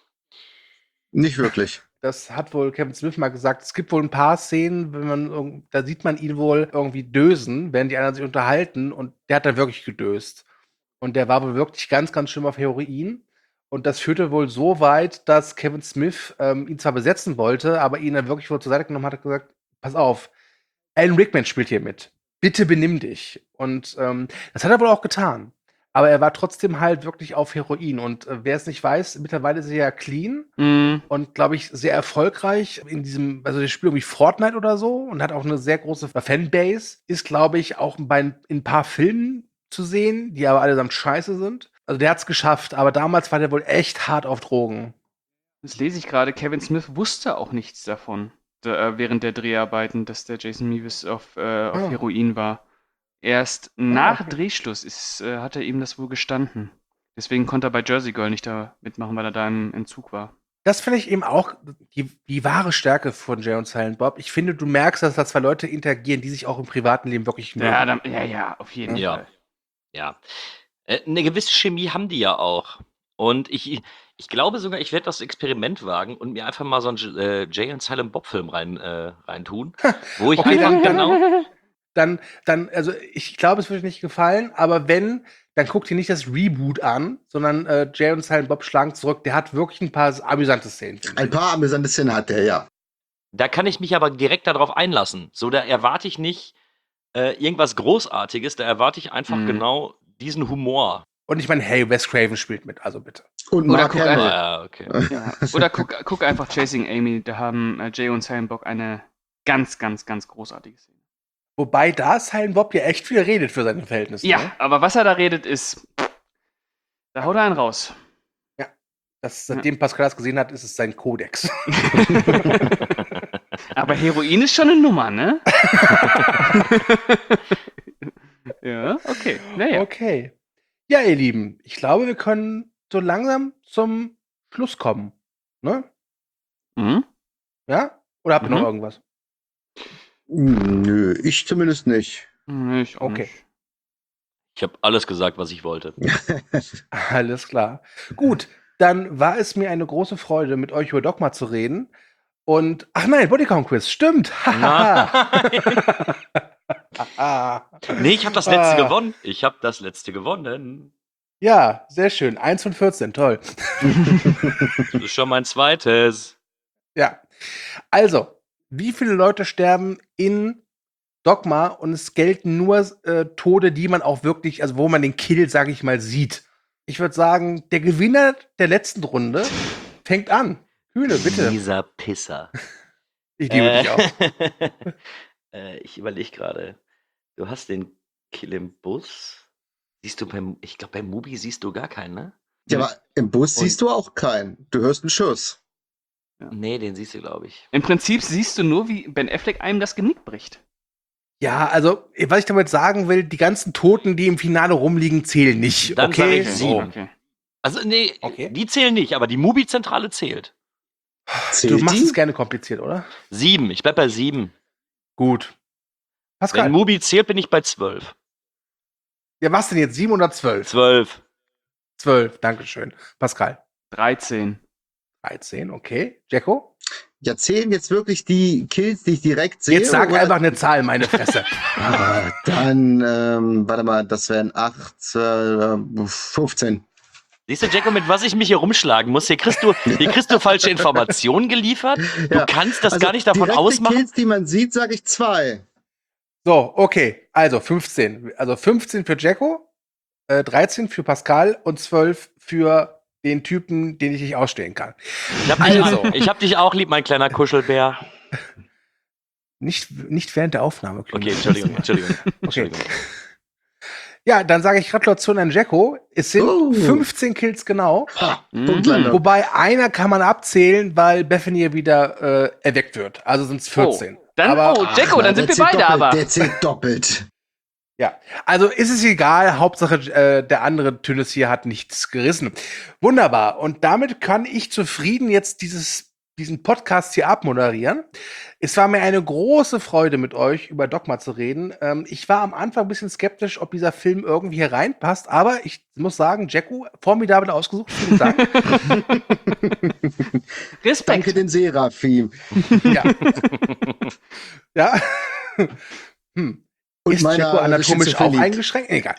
Nicht wirklich. Das hat wohl Kevin Smith mal gesagt. Es gibt wohl ein paar Szenen, wenn man irg- da sieht man ihn wohl irgendwie dösen, während die anderen sich unterhalten, und der hat da wirklich gedöst. Und der war wohl wirklich ganz, ganz schlimm auf Heroin. Und das führte wohl so weit, dass Kevin Smith ähm, ihn zwar besetzen wollte, aber ihn dann wirklich wohl zur Seite genommen hat und gesagt: Pass auf, Alan Rickman spielt hier mit. Bitte benimm dich. Und ähm, das hat er wohl auch getan. Aber er war trotzdem halt wirklich auf Heroin. Und äh, wer es nicht weiß, mittlerweile ist er ja clean Mhm. und, glaube ich, sehr erfolgreich in diesem, also der spielt irgendwie Fortnite oder so und hat auch eine sehr große Fanbase. Ist, glaube ich, auch bei in ein paar Filmen zu sehen, die aber allesamt scheiße sind. Also der hat's geschafft, aber damals war der wohl echt hart auf Drogen. Das lese ich gerade. Kevin Smith wusste auch nichts davon, da, äh, während der Dreharbeiten, dass der Jason Mewes auf, äh, auf Ah. Heroin war. Erst nach okay. Drehschluss ist, äh, hat er ihm das wohl gestanden. Deswegen konnte er bei Jersey Girl nicht da mitmachen, weil er da im Entzug war. Das finde ich eben auch die, die wahre Stärke von Jay und Silent Bob. Ich finde, du merkst, dass da zwei Leute interagieren, die sich auch im privaten Leben wirklich mögen. Ja, dann, ja, ja, auf jeden Ja. Fall. Ja. Äh, eine gewisse Chemie haben die ja auch. Und ich, ich glaube sogar, ich werde das Experiment wagen und mir einfach mal so einen J- äh, Jay und Silent Bob Film rein, äh, reintun, wo ich Okay, einfach dann- genau. Dann, dann, also ich glaube, es würde nicht gefallen, aber wenn, dann guckt ihr nicht das Reboot an, sondern äh, Jay und Silent Bob schlagen zurück. Der hat wirklich ein paar amüsante Szenen. finde Ein ich. paar amüsante Szenen hat er, ja. Da kann ich mich aber direkt darauf einlassen. So, da erwarte ich nicht äh, irgendwas Großartiges, da erwarte ich einfach Mhm. genau diesen Humor. Und ich meine, hey, Wes Craven spielt mit, also bitte. Und Oder Mark guck Hamill. Ja, okay. Ja. Oder guck, guck einfach Chasing Amy, da haben äh, Jay und Silent Bob eine ganz, ganz, ganz großartige Szene. Wobei da Silent Bob ja echt viel redet für seine Verhältnisse. Ja, Ne? aber was er da redet, ist. Da haut er einen raus. Das, seitdem Pascal das gesehen hat, ist es sein Kodex. Aber Heroin ist schon eine Nummer, ne? Ja, okay. Naja. Okay. Ja, ihr Lieben, ich glaube, wir können so langsam zum Schluss kommen. Ne? Mhm. Ja? Oder habt ihr Mhm. noch irgendwas? Nö, ich zumindest nicht. Nee, ich auch Okay. nicht. Ich habe alles gesagt, was ich wollte. Alles klar. Gut, dann war es mir eine große Freude, mit euch über Dogma zu reden. Und, ach nein, Bodycount Quiz, stimmt. Haha. Nee, ich habe das letzte Ah. gewonnen. Ich habe das letzte gewonnen. Ja, sehr schön. eins von vierzehn, toll. Das ist schon mein zweites. Ja. Also, wie viele Leute sterben in Dogma und es gelten nur äh, Tode, die man auch wirklich, also wo man den Kill, sage ich mal, sieht. Ich würde sagen, der Gewinner der letzten Runde fängt an. Kühne, bitte. Dieser Pisser. Ich liebe dich auch. äh, ich überlege gerade. Du hast den Kill im Bus. Siehst du beim, ich glaube, bei Mubi siehst du gar keinen, ne? Ja, aber im Bus Und- siehst du auch keinen. Du hörst einen Schuss. Nee, den siehst du, glaube ich. Im Prinzip siehst du nur, wie Ben Affleck einem das Genick bricht. Ja, also, was ich damit sagen will, die ganzen Toten, die im Finale rumliegen, zählen nicht. Dann sag okay? ich sieben. Okay. Also, nee, Okay. die zählen nicht, aber die Mubi-Zentrale zählt. Du Zählt machst die? es gerne kompliziert, oder? Sieben. Ich bleib bei sieben. Gut. Pascal, Wenn Mubi zählt, bin ich bei zwölf. ja, was denn jetzt? Sieben oder zwölf? Zwölf. Zwölf, Dankeschön. Pascal. dreizehn. dreizehn, okay. Jacko? Ja, zählen jetzt wirklich die Kills, die ich direkt sehe? Jetzt sag oder- einfach eine Zahl, meine Fresse. Ah, dann, ähm, warte mal, das wären acht, äh, fünfzehn. Siehst du, Jacko, mit was ich mich hier rumschlagen muss? Hier kriegst du, hier kriegst du falsche Informationen geliefert. Du Ja, kannst das Also gar nicht davon direkte ausmachen. Kills, die man sieht, sage ich zwei. So, okay. Also fünfzehn. Also fünfzehn für Jacko, äh, dreizehn für Pascal und zwölf für den Typen, den ich nicht ausstehen kann. Ich hab dich, Also. ich hab dich auch lieb, mein kleiner Kuschelbär. Nicht, nicht während der Aufnahme. Okay, Entschuldigung, Entschuldigung. Okay. Entschuldigung. Ja, dann sage ich Gratulation an Jacko. Es sind Oh. fünfzehn Kills genau. Ha, Mhm. Punktlandung. Wobei einer kann man abzählen, weil Bethany wieder äh, erweckt wird. Also sind es vierzehn. Oh, dann, Aber, oh, Jacko, Na, dann der sind wir zählt beide doppelt, aber. Der zählt doppelt. Ja, also ist es egal. Hauptsache, äh, der andere Tünnes hier hat nichts gerissen. Wunderbar. Und damit kann ich zufrieden jetzt dieses, diesen Podcast hier abmoderieren. Es war mir eine große Freude, mit euch über Dogma zu reden. Ähm, ich war am Anfang ein bisschen skeptisch, ob dieser Film irgendwie hier reinpasst, aber ich muss sagen, Jacko, formidabel ausgesucht. Vielen Dank. Respekt. Danke den Seraphim. Ja. Ja. Hm. Und Ist meiner Jacko anatomisch auch Schizophrenie. eingeschränkt? Egal.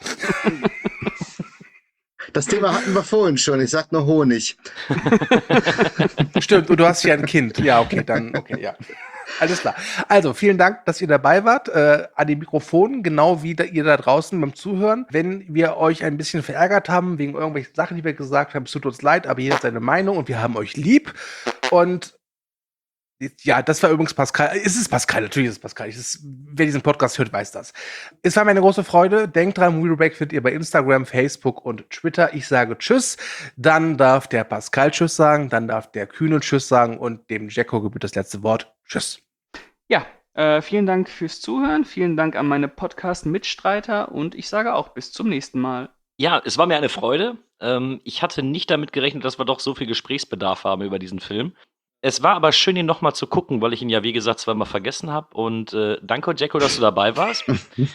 Das Thema hatten wir vorhin schon. Ich sag nur Honig. Stimmt, und du hast ja ein Kind. Ja, okay, dann, okay, ja. Alles klar. Also, vielen Dank, dass ihr dabei wart, äh, an den Mikrofonen, genau wie da, ihr da draußen beim Zuhören. Wenn wir euch ein bisschen verärgert haben, wegen irgendwelchen Sachen, die wir gesagt haben, es tut uns leid, aber jeder hat seine Meinung und wir haben euch lieb. Und ja, das war übrigens Pascal. Ist es Pascal? Natürlich ist es Pascal. Ich, ist, wer diesen Podcast hört, weiß das. Es war mir eine große Freude. Denkt dran, We Break findet ihr bei Instagram, Facebook und Twitter. Ich sage Tschüss. Dann darf der Pascal Tschüss sagen. Dann darf der Kühne Tschüss sagen. Und dem Jacko gebührt das letzte Wort. Tschüss. Ja, äh, vielen Dank fürs Zuhören. Vielen Dank an meine Podcast-Mitstreiter. Und ich sage auch bis zum nächsten Mal. Ja, es war mir eine Freude. Ähm, ich hatte nicht damit gerechnet, dass wir doch so viel Gesprächsbedarf haben über diesen Film. Es war aber schön, ihn nochmal zu gucken, weil ich ihn ja, wie gesagt, zweimal vergessen habe. Und äh, danke, Jacko, dass du dabei warst.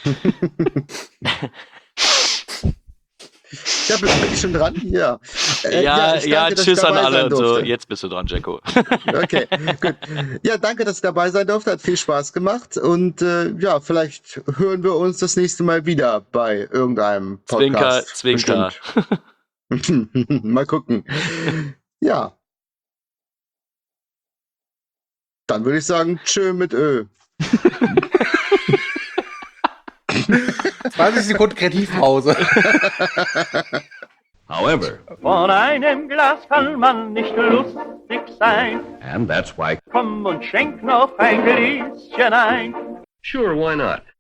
Ja, bin ich schon dran? Ja. Äh, ja, ich ja, danke, dass ich tschüss an dabei alle sein und so. durfte. Jetzt bist du dran, Jacko. Okay, gut. Ja, danke, dass ich dabei sein durfte. Hat viel Spaß gemacht. Und äh, ja, vielleicht hören wir uns das nächste Mal wieder bei irgendeinem Podcast. Zwinker, Zwinker. Bestimmt. Mal gucken. Ja. Dann würde ich sagen, tschö mit Ö. zwanzig Sekunden Kreativpause. However, Von einem Glas kann man nicht lustig sein. and that's why Komm und schenk noch ein Gläschen ein. Sure, why not?